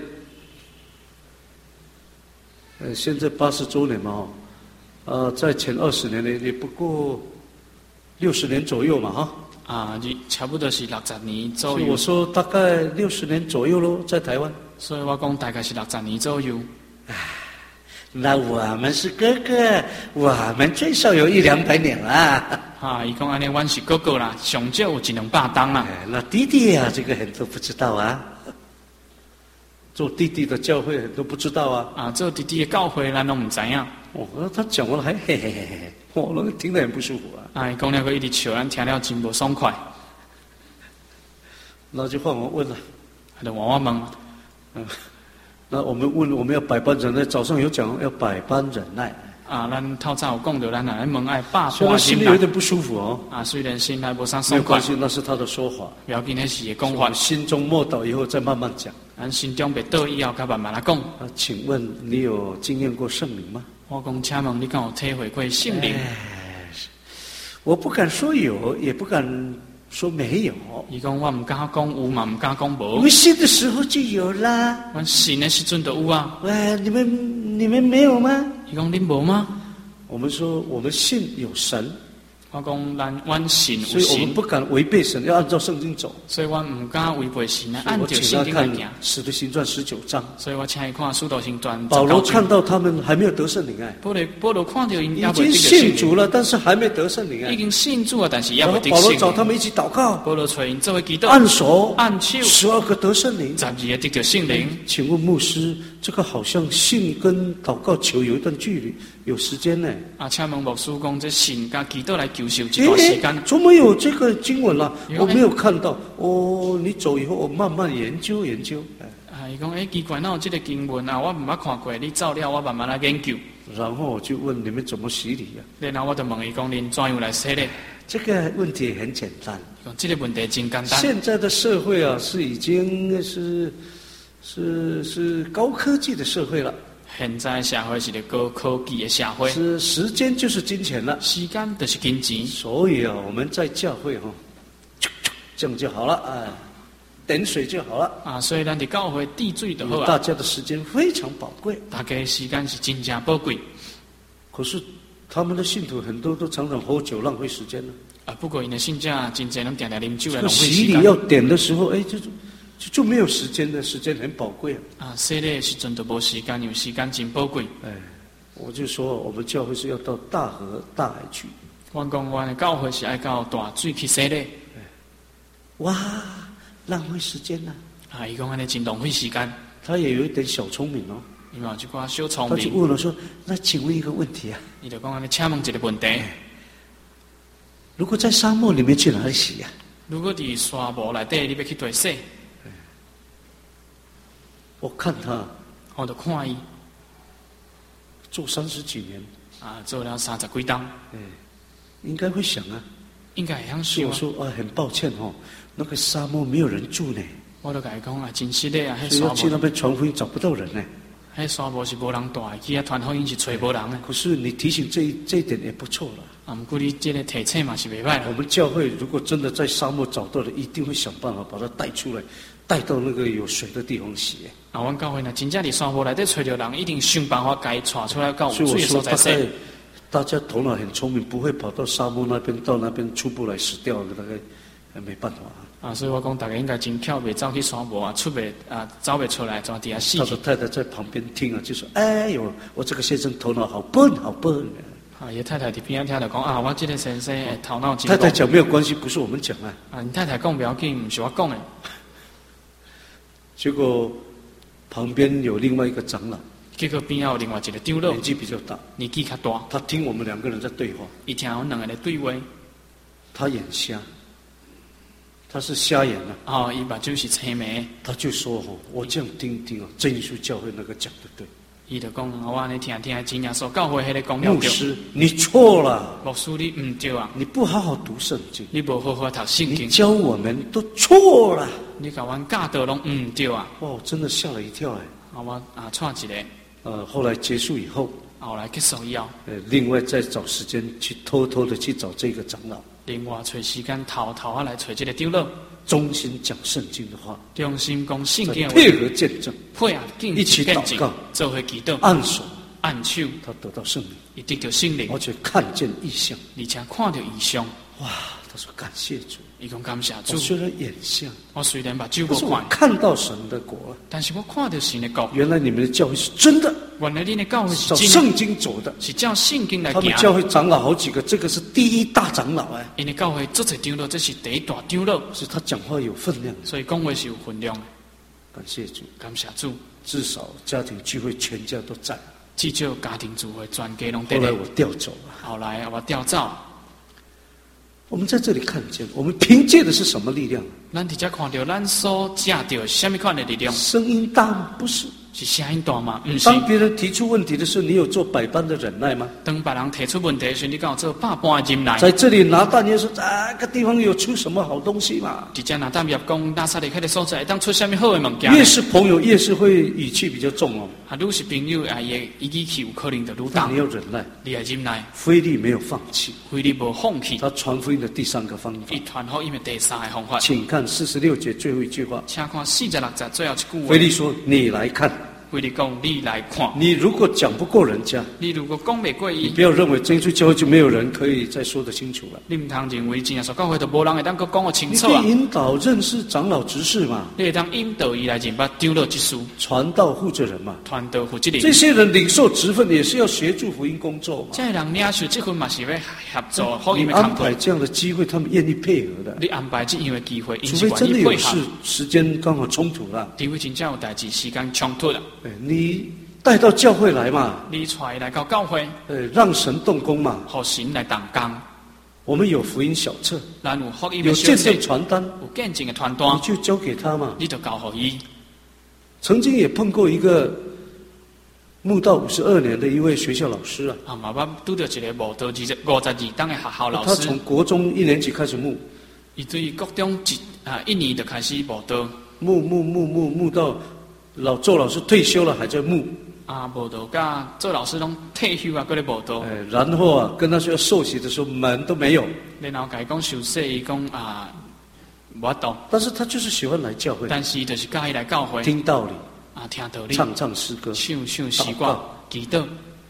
呃，现在八十周年嘛，哦，呃，在前二十年呢，也不过六十年左右嘛，哈。 啊，差不多是六十年左右。 所以我说大概六十年左右咯，在台湾。 所以我讲大概是六十年左右。 那我们是哥哥，我们最少有一两百年啦。 啊，伊讲安尼，阮是哥哥啦，上少有一两百当啦。 哎，那弟弟啊，这个很多不知道啊。做弟弟的教会很多不知道啊。 啊，做弟弟的教会咱拢唔知影。 哦，他讲完了还嘿嘿嘿嘿，我那个听得很不舒服啊。 啊，伊讲了个一直笑，咱听了真不爽快。 那就换我问了， 就换我问。 嗯。那我们问，我们要百般忍耐。早上有讲要百般忍耐。 啊，咱透早有讲到，咱来问爱百般忍耐。 虽然心里有点不舒服哦。 啊，虽然心内无啥爽快。 没关系，那是他的说法。 不要紧，那是讲法。 心中默祷以后再慢慢讲。 咱心中别倒以后，再慢慢来讲。 啊，请问你有经验过圣灵吗？ 我讲，请问你敢有体会过圣灵？ 我不敢说有，也不敢说没有。 伊讲我唔敢讲有嘛，唔敢讲无。 我们信的时候就有啦。 我信的时阵就有啊。 喂，你们你们没有吗？ 伊讲恁无吗？ 我们说我们信有神。 我讲咱阮信有神，所以我们不敢违背神，要按照圣经走。 所以我唔敢违背神，按照圣经来行。 使徒行传十九章。 所以我请伊看使徒行传。 保罗看到他们还没有得圣灵哎。 保罗保罗看到因已经信主了，但是还没得圣灵哎。 已经信主了，但是也未得圣灵。 保罗找他们一起祷告。 保罗找因做为祈祷。 按手按手。 十二个得圣灵。 十二个得到圣灵。 请问牧师，这个好像信跟祷告求有一段距离，有时间呢？ 啊，请问牧师讲，这信加祈祷来求受一段时间。 怎么有这个经文啦？我没有看到。哦，你走以后，我慢慢研究研究。 啊，伊讲，哎，奇怪，哪有这个经文啊？我唔捌看过，你照了，我慢慢来研究。 然后我就问你们怎么洗礼呀？ 然后我就问伊讲，恁怎样来洗礼？ 这个问题很简单。 讲这个问题真简单。 现在的社会啊，是已经是是是高科技的社会了。 现在社会是个高科技的社会， 是时间就是金钱了， 时间就是金钱。 所以啊，我们在教会哈、哦，这样就好了啊，点水就好了啊。所以咱伫教会滴水就好啊。 大家的时间非常宝贵， 大家时间是真正宝贵。 可是他们的信徒很多都常常喝酒浪费时间了啊。不过因的信者真正拢定定啉酒来浪费时间。洗礼要点的时候，哎，就就就没有时间的时间很宝贵啊。 啊，洗礼的时阵都无时间，因为时间真宝贵。 哎， 我就说我们教会是要到大河大海去。 我讲我的教会是爱到大水去洗礼。 哇，浪费时间呐、 啊！啊，伊讲安尼真浪费时间。 他也有一点小聪明哦。 伊嘛有一寡小聪他就明。 问了说：“那请问一个问题啊， 伊就讲安尼，请问一个问题： 如果在沙漠里面去哪里洗呀、啊？” 如果伫沙漠内底，你要去对洗？ 我看他， 我就看伊做三十几年啊，做了三十几档， 哎，应该会想啊。 应该会晓所以我想啊。 说啊，很抱歉哦，那个沙漠没有人住呢， 我就甲伊讲啊，真实的啊，迄沙所以要去那漠， 边传福音找不到人呢。 迄沙漠是无人住的，去遐传福音是找无人的。 可是你提醒这一这一点也不错了。 啊，毋过你这个提醒嘛是袂歹啦。 我们教会如果真的在沙漠找到了，一定会想办法把它带出来，带到那个有水的地方洗。 啊，阮教会若真正伫沙漠内底找着人，一定想办法甲伊带出来到有所以我水的所在说大概洗。 大家头脑很聪明，不会跑到沙漠那边到那边出不来死掉，大概还没办法。 啊，所以我讲大家应该真巧，袂走去沙漠啊，出袂啊，走袂出来，怎底下死去他的。太太在旁边听啊，就说：“哎呦，我这个先生头脑好笨，好笨。” 啊，伊太太伫边仔听就讲啊，我这个先生的头脑真太太讲讲没有关系，不是我们讲啊。 啊，你太太讲不要紧，毋是我讲的。 结果旁边有另外一个长老， 结果边仔有另外一个长老， 年纪比较大， 年纪较大， 他听我们两个人在对话， 伊听阮两个咧对话， 他眼瞎，他是瞎眼啊。 哦，伊目睭是青眉， 他就说：“哦，我这样听一听啊，真耶稣教会那个讲的对。 伊就讲我安尼听听，真耶稣教会迄个讲了对。 牧师，你错了， 牧师你毋对啊， 你不好好读圣经， 你无好好读圣经， 你教我们都错了。” 你甲阮教导拢毋对啊。 哦，真的吓了一跳哎。 啊，我啊串一个， 呃，后来结束以后， 后来结束以后， 呃，另外再找时间去偷偷的去找这个长老， 另外找时间偷偷啊来找这个长老， 衷心讲圣经的话， 中心讲圣经的话， 配合见证， 配合敬一起见证祷告， 做伙祈祷， 按手， 按手， 他得到圣灵， 伊得到圣灵， 而且看见异象。 而且看到异象。 哇，他说感谢主， 伊讲感谢主我，虽然眼瞎， 我虽然目睭可是我无看， 看到神的国了。 但是我看到神的国。 原来你们的教会是真的， 原来恁的教会是照真的， 圣经走的。 是照圣经来他们行。 教会长老好几个，这个是第一大长老哎， 因的教会做侪长老，这是第一大长老， 是他讲话有分量的。 所以讲话是有分量的。 感谢主， 感谢主， 至少家庭聚会全家都在。 至少家庭聚会全家拢在咧。 后来我调走了。 后来我调走， 我们在这里看见，我们凭借的是什么力量？ 咱伫遮看到咱所借到什么款的力量？ 声音大吗？不是。 是声音大吗？毋是。 当别人提出问题的时候，你有做百般的忍耐吗？ 当别人提出问题的时候，你敢有做百般的忍耐？ 在这里拿但业说，啊，个地方有出什么好东西嘛？ 伫遮拿担业讲，拿撒利迄个所在，当出什么好的物件？ 越是朋友，越是会语气比较重哦。 啊，愈是朋友啊，伊伊语气有可能就愈重但你。要忍耐， 你要忍耐， 菲利没有放弃， 菲利无放弃。 他传福音的第三个方法伊。传福音的第三个方法， 请看四十六节最后一句话， 请看四十六节最后一句话。 菲利说：“你来看， 菲利讲：“你来看， 你如果讲不过人家， 你如果讲袂过伊， 你不要认为真耶稣教会就没有人可以再说得清楚了。 你唔通认为真耶稣教会就无人会当佮讲个清你楚啊。 可以引导认识长老执事嘛， 你会当引导伊来认捌长老之事， 传道护着人嘛。 传道负责任。 这些人领受职分也是要协助福音工作嘛。 这人领受这份嘛是要合作福你音的工作。 安排这样的机会，他们愿意配合的。 你安排这样的机会，因除是非真的有愿意配合事，。时间刚好冲突了， 除非真正有代志，时间冲突了， 哎你带到教会来嘛， 你带伊来到教会， 呃，让神动工嘛。 互神来动工。 我们有福音小册， 咱有福音有的小册见证，传单， 有见证的传单你，就交给他嘛。 你就交互伊。 曾经也碰过一个慕道五十二年的一位学校老师啊， 啊，嘛，我拄到一个无道二十五十二档的学校老师他从，国中一年级开始慕， 伊对国中一啊一年就开始无道， 慕慕慕慕慕到老周老师退休了还在慕， 啊无道甲做老师拢退休啊，搁咧无道。 哎，然后啊跟他说要受洗的时候门都没有， 然后甲伊讲受洗，伊讲啊无法度， 但是他就是喜欢来教会， 但是就是甲伊来教会听道理， 啊听道理， 唱唱诗歌， 唱唱诗祷歌，祈祷。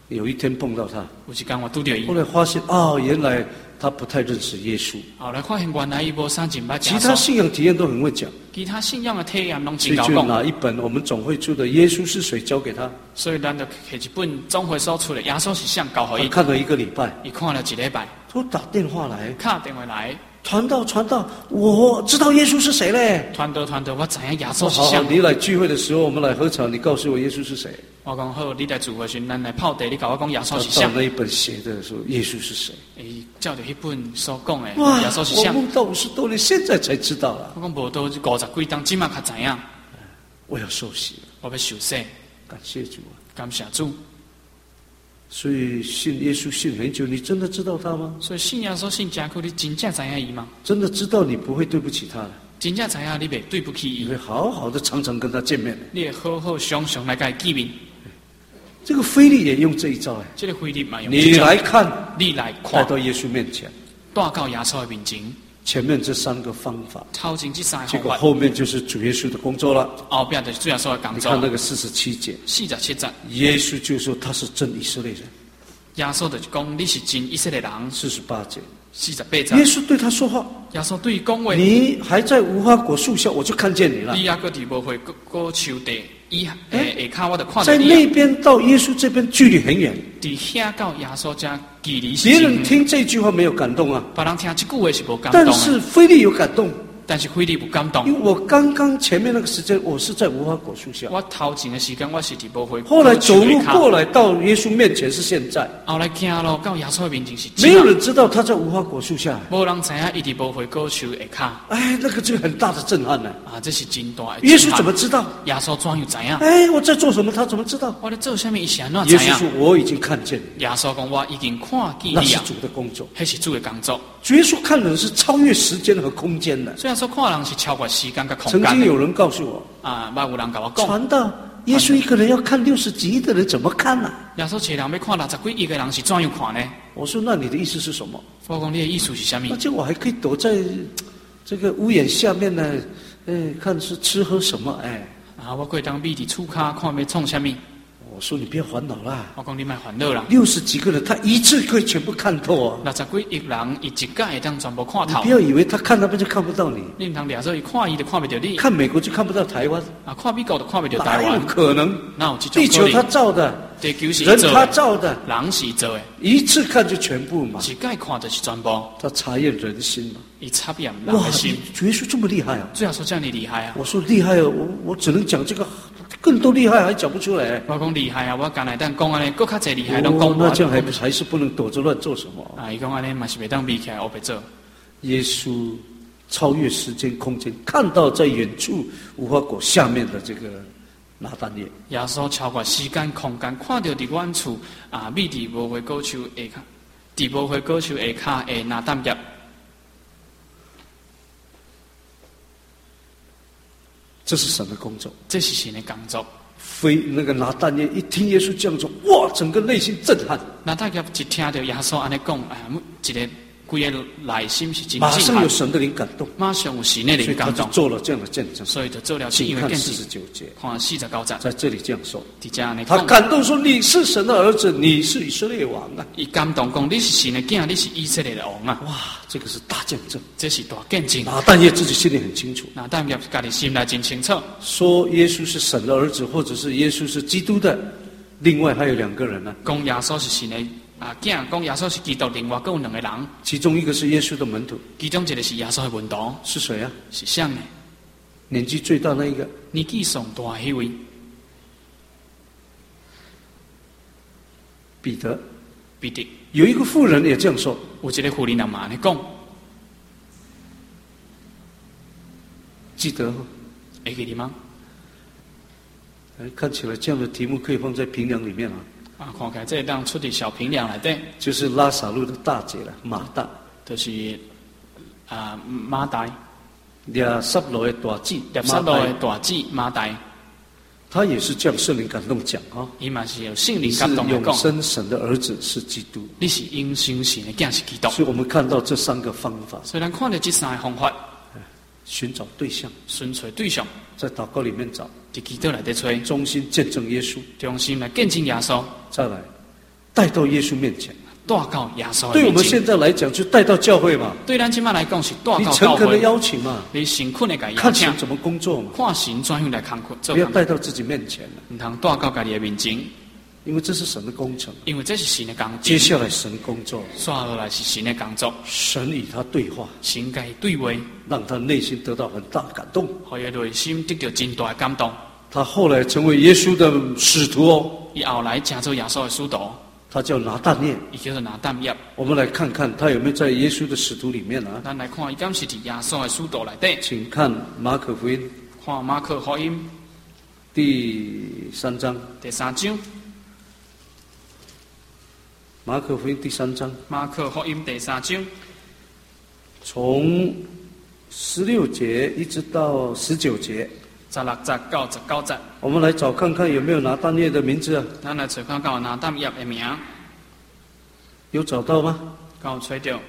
有一天碰到他， 有一天我拄到伊后，来发现哦，原来他不太认识耶稣。 后来发现原来伊无啥真捌其他信仰体验都很会讲， 其他信仰的体验拢所以就真够讲， 拿一本我们总会出的《耶稣是谁》交给他， 所以咱就摕一本总会所出的耶稣是啥交互伊， 他看了一个礼拜， 伊看了一礼拜， 他打电话来， 敲电话来， 传道传道，我知道耶稣是谁嘞。 传道传道，我知影耶稣说好， 是啥。 你来聚会的时候，我们来喝茶，你告诉我耶稣是谁。 我讲好，你来聚会时，咱来泡茶，你甲我讲耶稣他是啥到？那一本写的说耶稣是谁。 伊照着迄本所讲的哇耶稣是我啥？ 梦到五十多年，现在才知道了。 我讲无到五十几当，即马才知影， 我要受洗了， 我要受洗， 感谢主啊！ 感谢主。 所以信耶稣信很久，你真的知道他吗？ 所以信耶稣信真久，你真正知影伊吗？ 真的知道你不会对不起他的， 真正知影你袂对不起伊你会，好好的常常跟他见面的。 你会好好常常来甲伊见面。 这个菲利也用这一招哎， 这个菲利嘛用你这招来看， 你来带看， 到耶稣面前。 带到耶稣的面前。 前面这三个方法， 头前这三这个个方法， 后面就是主耶稣的工作了。 后边就是主耶稣的工你看那作。 个四十七节， 四十七节， 耶稣就说他是真以色列人。 耶稣就是讲你是真以色列人。 四十八节， 四十八节， 耶稣对他说话， 耶稣对伊讲话， 你还在无花果树下，我就看见你了。 你还搁伫无会果果树地，伊诶下骹我就看到在你啊。 那边到耶稣这边距离很远， 伫遐到耶稣遮距离是别人真远， 听这句话没有感动啊， 别人听这句话是无感但动的， 是菲利有感动， 但是菲利不感因动。 为我刚刚前面那个时间，我是在无花果树下， 我头前的时间我是伫无会， 后来走路过来到耶稣面前是现在， 后来行路到耶稣的面前是没有人知道他在无花果树下。 无人知影伊伫无会果树下骹哎，那个就很大的震撼呢。 啊，这是真大的。 耶稣怎么？知道？ 耶稣怎样知影？ 哎，我在做什么？他怎么知道？ 我咧做啥物？伊是安怎知耶稣说影？ 我已经看见你， 耶稣讲我已经看见你啊， 那是主的工作。 迄是主的工作。 主耶稣看人是超越时间和空间的。 虽然说看人是超过时间甲空间的曾经有人告诉我， 啊，捌有人甲我讲， 传道耶稣一个人要看六十几亿的人怎么看呢、 耶稣找人要看六十几亿个人是怎样看呢？ 我说那你的意思是什么？ 我讲你的意思是啥物？ 那这我还可以躲在这个屋檐下面呢，哎，看是吃喝什么？哎， 啊，我可以当秘伫厝骹看要创啥物？ 我说你不要烦恼啦， 我讲你莫烦恼啦。 六十几个人他一次可以全部看透啊！ 六十几亿人，伊一届会当全部看透你不。要以为他看那边就看不到你， 你毋通掠做伊看伊就看袂着你， 看美国就看不到台湾， 啊，看美国就看袂着哪有台湾。 可能？ 哪有这种可地球他能？ 造的， 地球是人他做的， 造的， 人是做的， 一次看就全部嘛。 一届看就是全部。 他查验人心嘛。 伊查验人哇的，心， 主耶稣这么厉害啊！ 最好说这样你厉害啊！ 我说厉害哦，我我只能讲这个，更多厉害还讲不出来。 我讲厉害啊！我刚才但讲安尼，搁较侪厉害，拢哦讲那这样还不还是不能躲着乱做什么。 啊！伊讲安尼嘛是袂当比起来，我袂做。 耶稣超越时间空间，看到在远处无花果下面的这个拿但业， 耶稣超过时间空间，看到伫阮厝啊，秘伫无花果树下骹，伫无花果树下骹的拿但业， 这是神的工作。 这是神的工作。 非那个拿但业一听耶稣这样说，哇，整个内心震撼， 拿但业一听到耶稣安尼讲，哎呀，一个规个内心是真震撼马上有，神的灵感动， 马上有神的所以他就灵感动， 做了这样的见证。 所以就做了这请看四样的见证。 十九节， 看四十九节， 在这里这样说， 伫遮安尼他讲。 感动说：“你是神的儿子，你是以色列王啊伊感动讲：“你是神的囝，你是以色列的王啊！”！ 哇，这个是大见证。 这是大见证。 拿但业自己心里很清楚， 那但业家己心内真清楚， 说耶稣是神的儿子，或者是耶稣是基督的。另外还有两个人呢、 讲耶稣是神的啊囝，讲耶稣是基督，另外还有两个人， 其中一个是耶稣的门徒， 其中一个是耶稣的门徒， 是谁啊？ 是谁呢？ 年纪最大那一个， 年纪上大迄位彼得。 彼得。 有一个妇人也这样说， 有一个妇人人嘛安尼讲， 记得哦。 会记得吗？ 哎，看起来这样的题目可以放在评量里面啊。 啊，看起来这个当出伫小平量内底， 就是拉萨路的大姐了，马大。 就是啊马大， 俩十路的大姐， 叶沙路的大姊马大， 他也是这样圣灵感动讲啊。 伊嘛是有圣灵你是感动来讲， 永生神的儿子，是基督。 你是永生神的囝是基督。 所以我们看到这三个方法， 所以咱看到这三个方法， 寻找对象， 寻找对象， 在祷告里面找， 伫基督内底找， 忠心见证耶稣。 中心来见证耶稣， 再来， 带到耶稣面前。 带到耶稣的面前。 对我们现在来讲，就带到教会嘛。 对咱今麦来讲是带到你教会。 诚恳的邀请嘛， 你诚恳的甲邀看请神怎么工作嘛， 看神怎样来工作。 不要带到自己面前了， 唔通带到家己的面前， 因为这是神的工程。 因为这是神的工作。 接下来神工作， 接下来是神的工作。 神与他对话， 神甲伊对话， 让他内心得到很大的感动， 互伊内心得到真大的感动。 他后来成为耶稣的使徒哦。 伊后来成做耶稣的使徒。 他叫拿但业， 伊叫做拿但业。 我们来看看他有没有在耶稣的使徒里面啊？ 咱来看，伊敢是伫耶稣的使徒内底。 请看马可福音， 看马可福音第三章。 第三章。 马可福音第三章。 马可福音第三章， 从十六节一直到十九节。 十六节到十九节， 我们来找看看有没有拿但业的名字啊？ 咱来找看到拿但业的名， 有找到吗？ 有找到。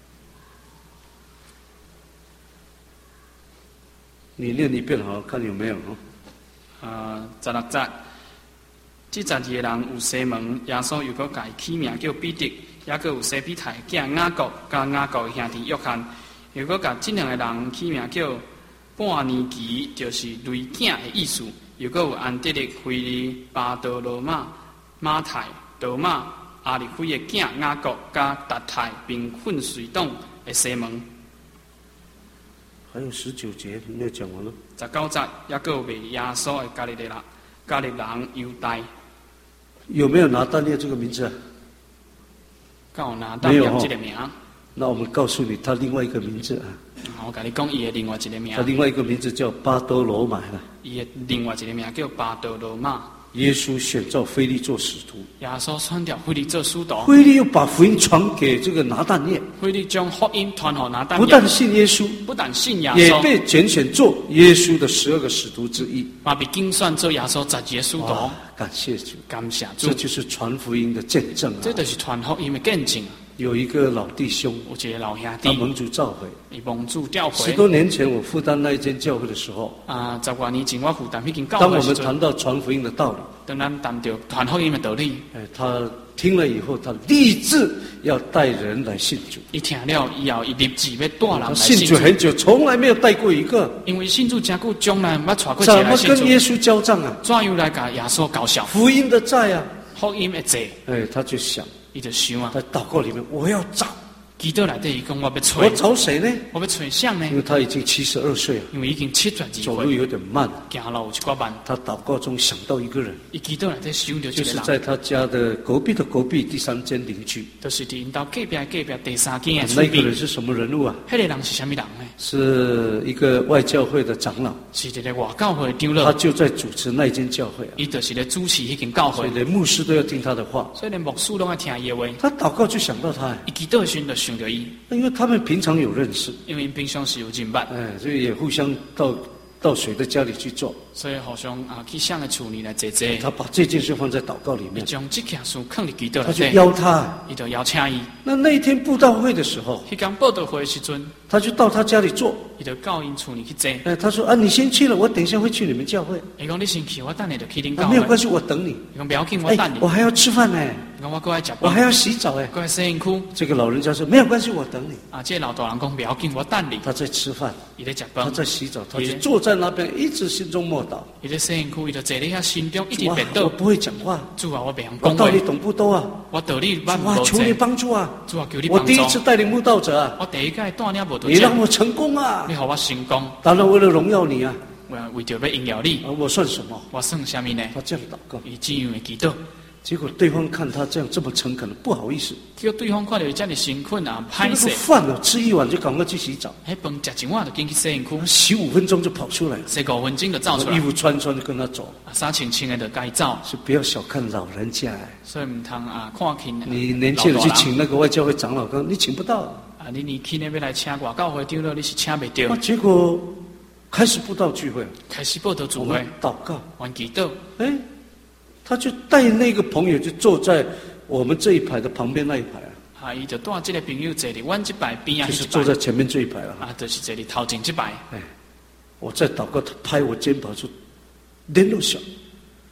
你念一遍好，看有没有哦。 呃，十六节，这十二个人有西门，耶稣又搁改起名叫彼得，也搁有西比泰囝雅各，甲雅各的兄弟约翰，又搁甲这两个人起名叫半年期，就是雷囝的意思。又搁有安德烈、腓利、巴多罗马、马太、多马、阿里菲的囝雅各，甲达太并混水洞的西门。 还有十九节，你有讲完了。 十九节，也搁有卖耶稣的加利利人、加利人犹大。 有没有拿但业这个名字啊？ 有拿但业这个名。 那我们告诉你他另外一个名字啊。 我跟你讲，伊的另外一个名。 他另外一个名字叫巴多罗买啊。 伊的另外一个名叫巴多罗马。 耶稣选召腓利做使徒。 耶稣选召腓利做使徒。 腓利又把福音传给这个拿但业。 腓利将福音传给拿但业。 不但信耶稣， 不但信耶稣， 也被拣选做耶稣的十二个使徒之一。 嘛被精选做耶稣十二个使徒。 感谢主， 感谢主， 这就是传福音的见证啊！ 这就是传福音的见证。 有一个老弟兄， 有一个老兄弟， 他蒙主召回， 伊蒙主召回。 十多年前我负担那一间教会的时候， 啊，十多年前我负担迄间教当我会的时候， 们谈到传福音的道理， 当咱谈到传福音的道理， 哎，他听了以后，他立志要带人来信主。 伊听了以后，伊立志要带人来信主很久，从来没有带过一个。 因为信主真久，从来没带过一怎么个来信主。 跟耶稣交账啊？ 怎样来甲耶稣交涉？ 福音的债啊， 福音的债。 哎，他就想， 伊就想啊， 在祷告里面，我要找。 基督内底伊讲，我要找。 我找谁呢？ 我要找谁呢？ 因为他已经七十二岁了， 因为已经七十二岁， 走路有点慢， 行路有一寡慢。 他祷告中想到一个人， 伊基督内底想到一个人， 就是在他家的隔壁的隔壁第三间邻居， 就是伫因兜隔壁隔壁第三间的厝那个边。 人是什么人物啊？ 迄个人是什么人呢？ 是一个外教会的长老， 是一个外教会的长老。 他就在主持那间教会啊， 伊就是咧主持迄间教会所以，连牧师都要听他的话。 所以连牧师拢爱听伊的话。 他祷告就想到他， 伊基督的时阵就想到伊， 因为他们平常有认识， 因为因平常是有认捌， 哎，所以也互相到到谁的家里去做。 所以互相啊去向的厝里来坐坐。 他把这件事放在祷告里伊面， 将这件事放入基督他就内底， 邀他。 伊就邀请伊。 那那一天布道会的时候， 迄间报道会的时阵， 他就到他家里坐。 伊就到因厝里去坐。 哎，他说啊，你先去了，我等一下会去你们教会。 伊讲你先去，我等下就去恁啊， 教会。 没有关系，我等你。 伊讲不要紧，我哎等你。， 我还要吃饭呢， 伊讲我过来食饭， 我还要洗澡哎。 过来洗身躯。 这个老人家说没有关系，我等你。 啊，这个老大人讲不要紧，我等你。 他在吃饭， 伊咧食他饭， 在洗澡，他就坐在那边，一直心中默祷。 伊咧洗身躯，伊就坐咧遐心中一直哇念叨。 我不会讲话， 主啊，我袂晓讲话我到底，懂不懂啊？ 我道理捌哇， 无求你济。 帮助啊！ 主啊，求你我帮助。 第一次带领慕道者啊， 我第一届带领无多你让我成功啊你！互我成功， 当然为了荣耀你啊， 我为着要荣耀你， 啊，我算什么？ 我算什么呢？ 他这样祷告， 伊这样的祈祷， 结果对方看他这样这么诚恳，不好意思， 叫对方看到伊遮尔辛苦啊，歹那个势， 饭哦，吃一碗就赶快去洗澡， 迄饭食一碗就进去洗身躯， 洗五分钟就跑出来， 洗五分钟就走出来衣，服穿穿就跟他走， 啊，衫穿穿的就该走， 是不要小看老人家哎。 所以唔通啊看轻。 你年轻人去请那个外教会长老，你请不到啊，你年轻的要来请外教会长老，你是请袂到啊。。结果开始布道聚会， 开始报道聚会我们，祷告， 还祈祷， 哎，他就带那个朋友就坐在我们这一排的旁边那一排啊， 啊，伊就带这个朋友坐伫阮这排边啊， 就是迄一排坐在前面这一排啊。 啊，就是坐伫头前这排。 哎，我在祷告，他拍我肩膀说：“联络小，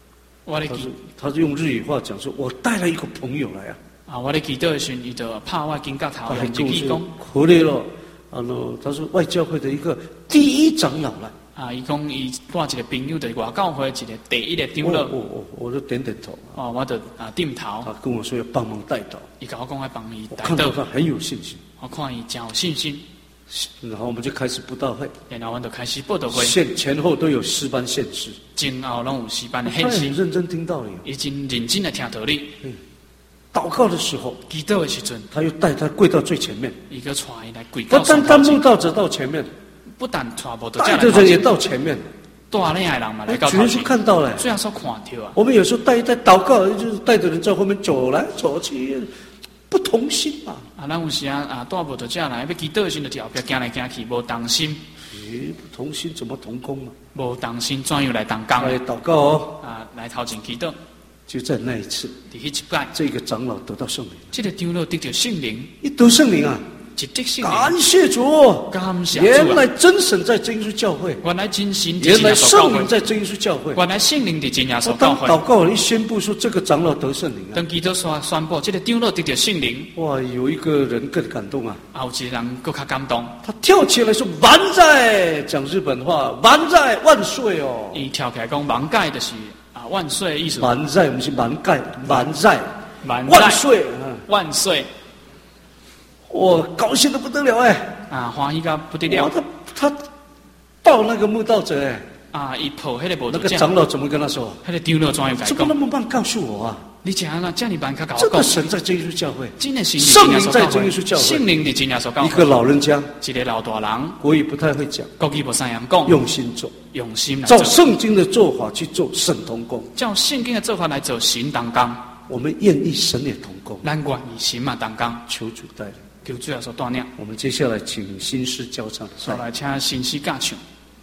我咧他是他是用日语话讲说，我带了一个朋友来啊。 啊，我咧祈祷的时候，伊就拍我肩胛头，用日语讲。 回来了，啊喏，他是外教会的一个第一长老了。 啊，伊讲伊带一个朋友，就是外教会一个第一个长老。 我我我就点点头。 哦，我就啊点头。 他跟我说要帮忙带祷。 伊甲我讲要帮伊带祷。 看到他很有信心。 我看伊真有信心。 然后我们就开始布道会。 然后我们就开始布道会。 现前后都有诗班献诗。 前后拢有诗班的献诗。 他很认真听道理。 已经认真的听道理。 嗯。祷告的时候， 祈祷的时阵， 他又带他跪到最前面。 一个带伊来跪。 不单单慕道者到前面， 不但传播的带的人也到前面。 带领的人嘛来到主耶稣看到了， 虽然说看到啊。 我们有时候带一带祷告，就是带着人在后面走来走去，不同心嘛。 啊，咱有时啊啊带无到这来，要祈祷的时候就后边行来行去，无同心。 诶，不同心怎么同工嘛？ 无同心怎样来同工？ 来祷告哦。 啊，来头前祈祷。 就在那一次， 第一拜， 这个长老得到圣灵。 这个长老得到圣灵， 一得圣灵啊， 一得圣灵， 感谢主， 感谢主。 原来真神在真耶稣教会， 原来真神， 原来圣灵在真耶稣教会， 原来圣灵在真耶稣教会。 当祷告一宣布说这个长老得圣灵啊， 当祈祷宣宣布这个长老得到圣灵， 哇，有一个人更感动啊， 有一个人更加感动， 他跳起来说万载，讲日本话，万载万岁哦， 伊跳起来讲万载就是。万岁的意思。 万载，不是万盖，万载， 万岁， 万岁！ 我高兴的不得了哎！ 啊，欢喜到不得了。 他他抱那个慕道者哎！ 啊，伊抱迄个无。 那个长老怎么跟他说？ 迄个长老怎样讲？ 怎么那么慢告诉我啊？ 你讲啊，叫你班卡搞。 这个神在真耶稣教会， 真的神圣灵在真耶稣教会， 圣灵在真耶稣教会。 一个老人家， 一个老大人， 国语不太会讲， 国语不善样讲， 用心做， 用心来做， 照圣经的做法去做神同工， 照圣经的做法来做神同工。 我们愿意神也同工， 咱愿意神嘛同工， 求主带领， 求主要所带领。 我们接下来请新诗交唱， 好，来请新诗教唱。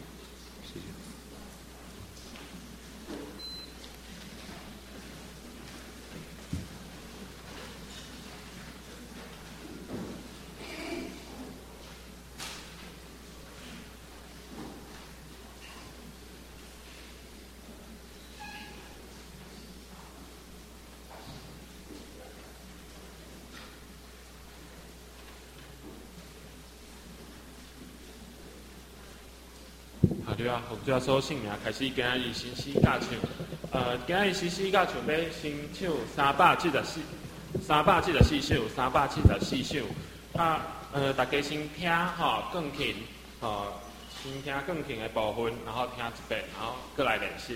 好，对啊，主要说姓名开始今仔日新诗教唱，呃，今仔日新诗教唱要先唱三百七十四，三百七十四首，三百七十四首。啊，呃，大家先听吼钢琴，吼，先听钢琴的部分，然后听一遍，然后再来练习。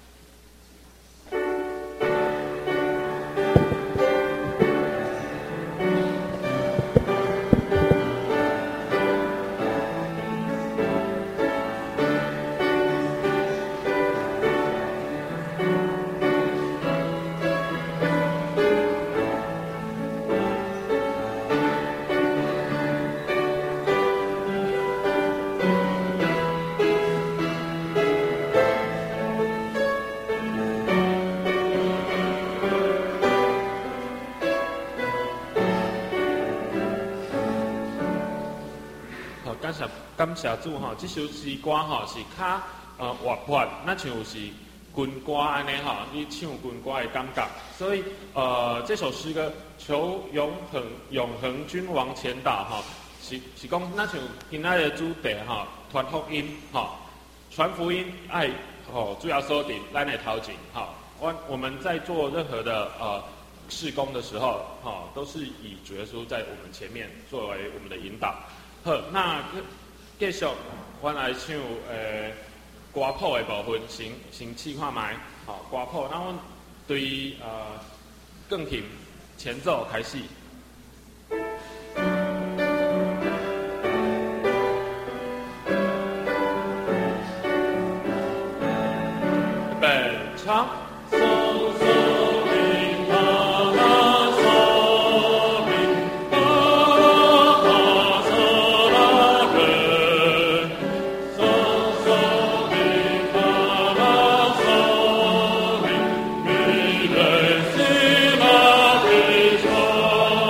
感谢主吼，这首诗歌吼是较呃活泼，那像是军歌安尼吼，你唱军歌的感觉。所以呃，这首诗歌求永恒永恒君王前导吼，是是讲那像今仔的主题吼，传福音吼，传福音爱吼，主要说伫咱的头前吼。我我们在做任何的呃事工的时候吼，都是以主耶稣在我们前面作为我们的引导。好，那。继续，我来唱呃歌谱的部分，先先试看卖，吼歌谱，那阮对呃钢琴前奏开始。本唱。Oh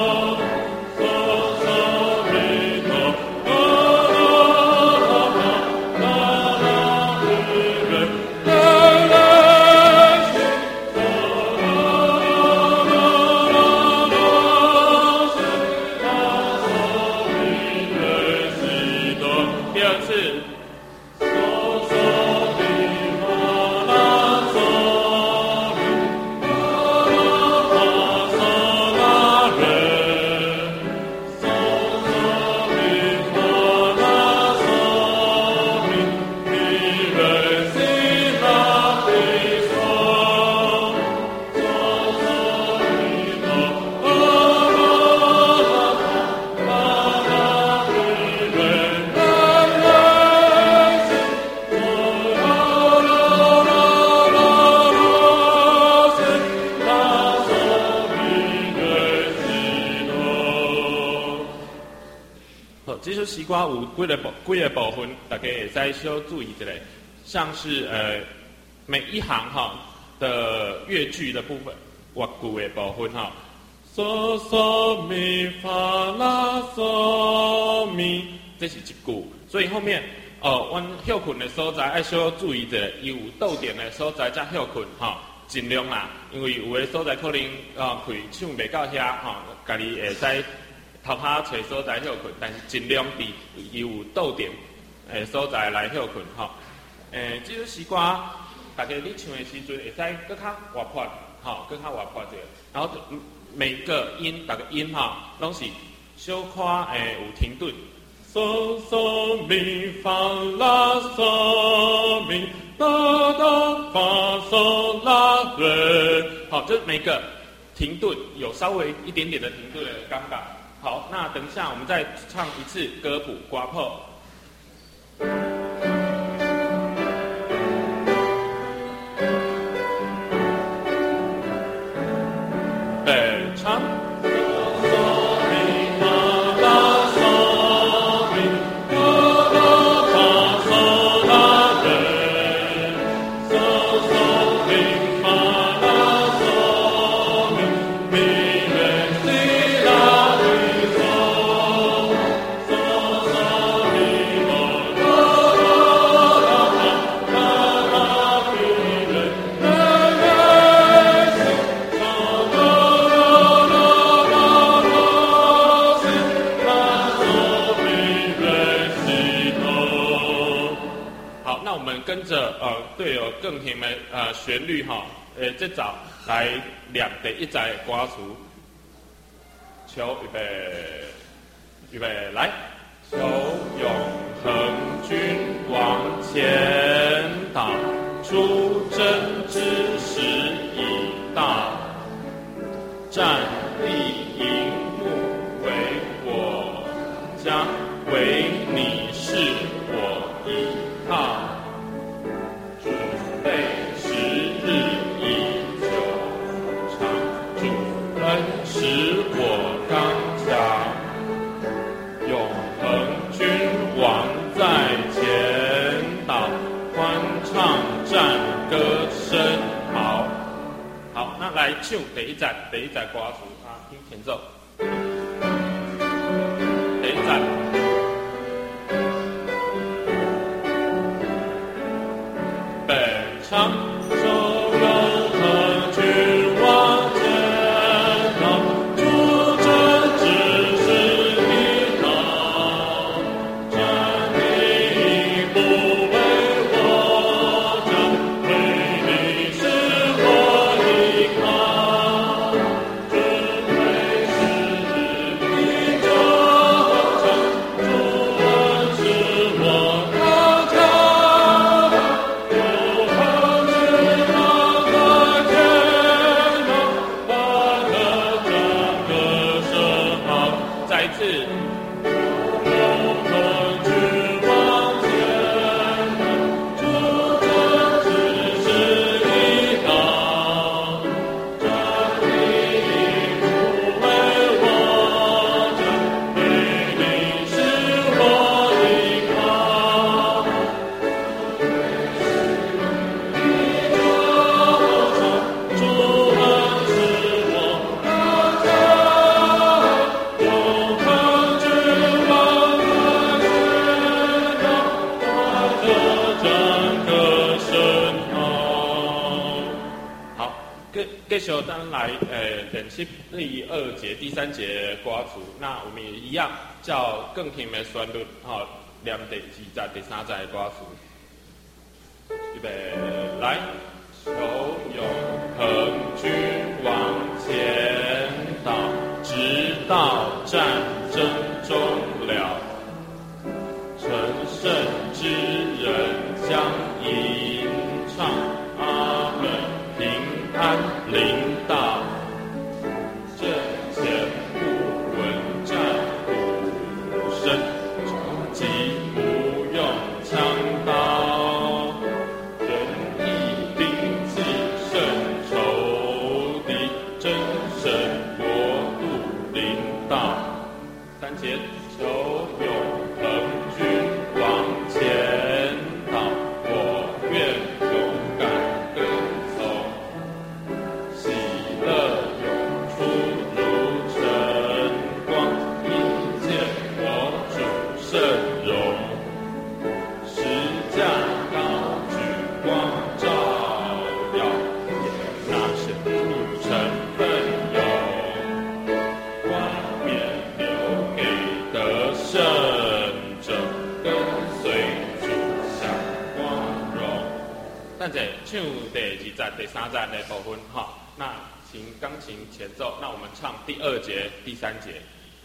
这首诗歌有几个部几个部分，大家会使小注意一下，像是呃每一行哈的乐句的部分，乐句的部分哈，嗦嗦咪发啦嗦咪，这是一句，所以后面呃，阮休困的所在爱小注意一下，有逗点的所在才休困哈。尽量啦，因为有的所在可能啊，开唱袂到遐吼，家己会使头下找所在休困，但是尽量伫有逗点诶所在来休困吼。诶，这首诗歌大家你唱的时阵会使搁较活泼，吼，搁较活泼者，然后每个音，逐个音吼，拢是小可诶有停顿。嗦嗦咪发啦嗦咪哆哆发嗦啦瑞，好，这每个停顿有稍微一点点的停顿的尴尬。好，那等一下我们再唱一次歌谱刮破。北唱。跟着呃队友更甜的呃旋律哈，呃这早来两第一节歌词，求预备预备来，求永恒君往前导，出征之时已到，战地营幕为我家，唯你是我依靠。使我刚强，永恒君王在前导，欢唱战歌声好。好，那来唱第一节，第一节歌词啊，听前奏。第一节，北唱。继续咱来呃练习第二节、第三节歌词，那我们也一样照更甜的旋律，吼、哦，念第二节、第三节的歌词。预备，来，求永恒君往前导，直到战争终了，成圣之人将吟唱阿门。平安临到，阵前不闻战鼓声，冲击不用枪刀，人一兵气胜仇敌，真神国度临到。三节求永圣容，十架高举光照耀，那显出成分有，冠冕留给得胜者，跟随主享光荣。但这唱第二节、第三节的部分哈，那请钢琴前奏，那我们唱第二节、第三节。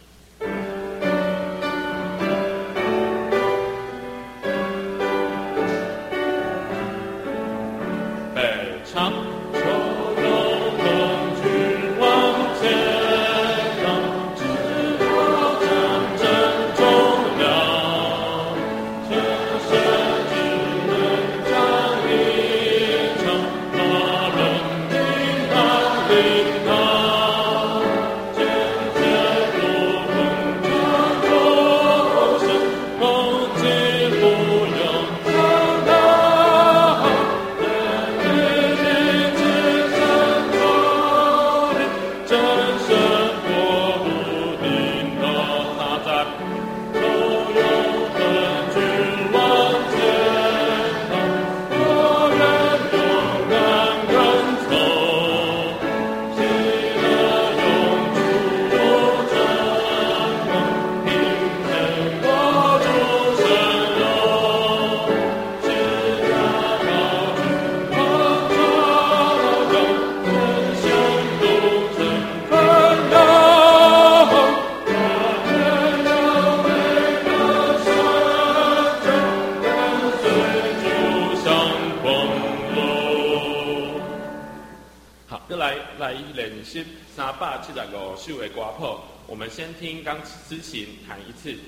唱，求永恒君王前让，直到战争终了，全身只能将一场，那人领导领导，见解不分这众生，梦境不用长大。三百七十五首的歌谱，我们先听钢丝琴弹一次。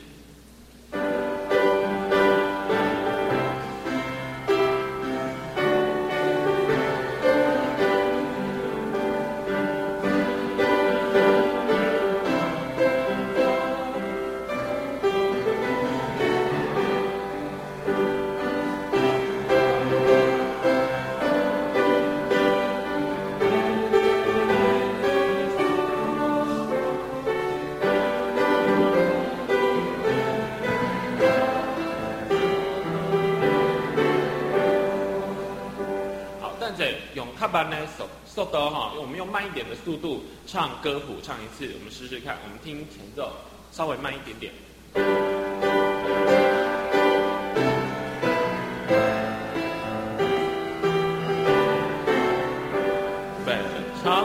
用较慢的速速度哈，我们用慢一点的速度唱歌谱，唱一次，我们试试看。我们听前奏，稍微慢一点点。本唱。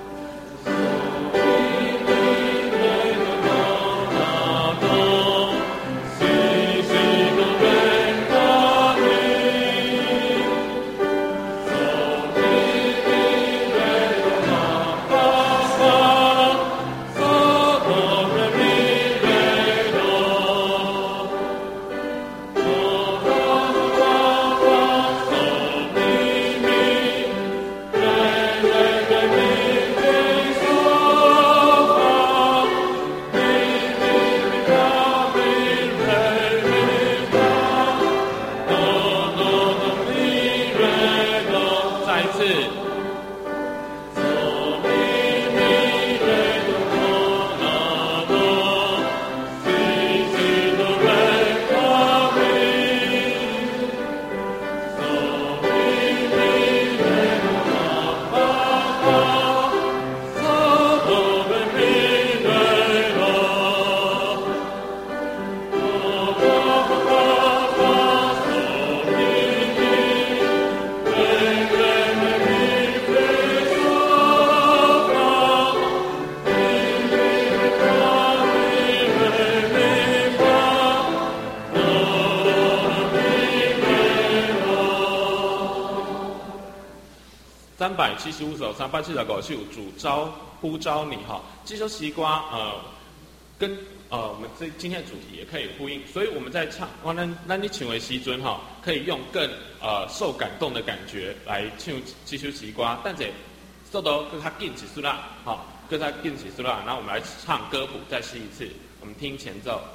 三百七十五首，三百七十五首主招呼召你哈，这首诗歌呃跟呃我们这今天的主题也可以呼应，所以我们在唱哇那那你请为西尊哈，可以用更呃受感动的感觉来唱这首诗歌，但是速度更加紧起来啦，好，更加紧起来啦，然后我们来唱歌谱，再试一次，我们听前奏。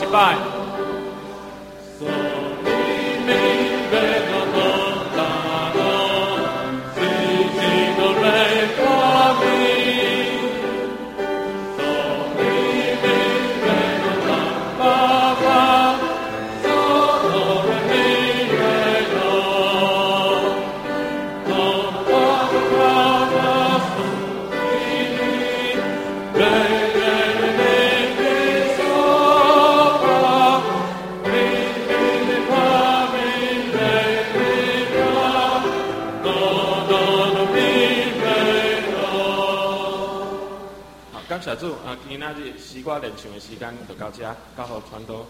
拜。感谢主啊！今仔日诗歌练唱的时间就到这，交互传道。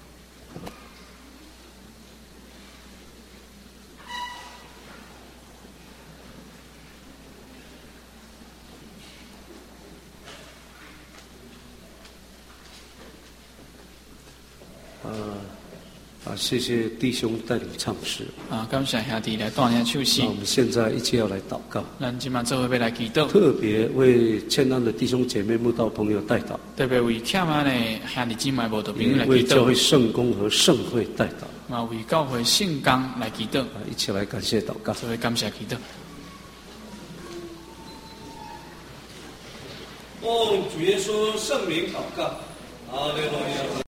呃，啊，谢谢弟兄带领唱诗。 啊，感谢兄弟来带领唱诗那。我们现在一起要来祷告， 咱今晚做伙要来祈祷， 特别为欠安的弟兄姐妹、慕道朋友代祷， 特别为欠安的兄弟姊妹无道朋友来祈祷为教会，圣工和圣会代祷。 嘛为教会圣工来祈祷， 啊，一起来感谢祷告。 做伙感谢祈祷。 奉主耶稣圣名祷告，阿门。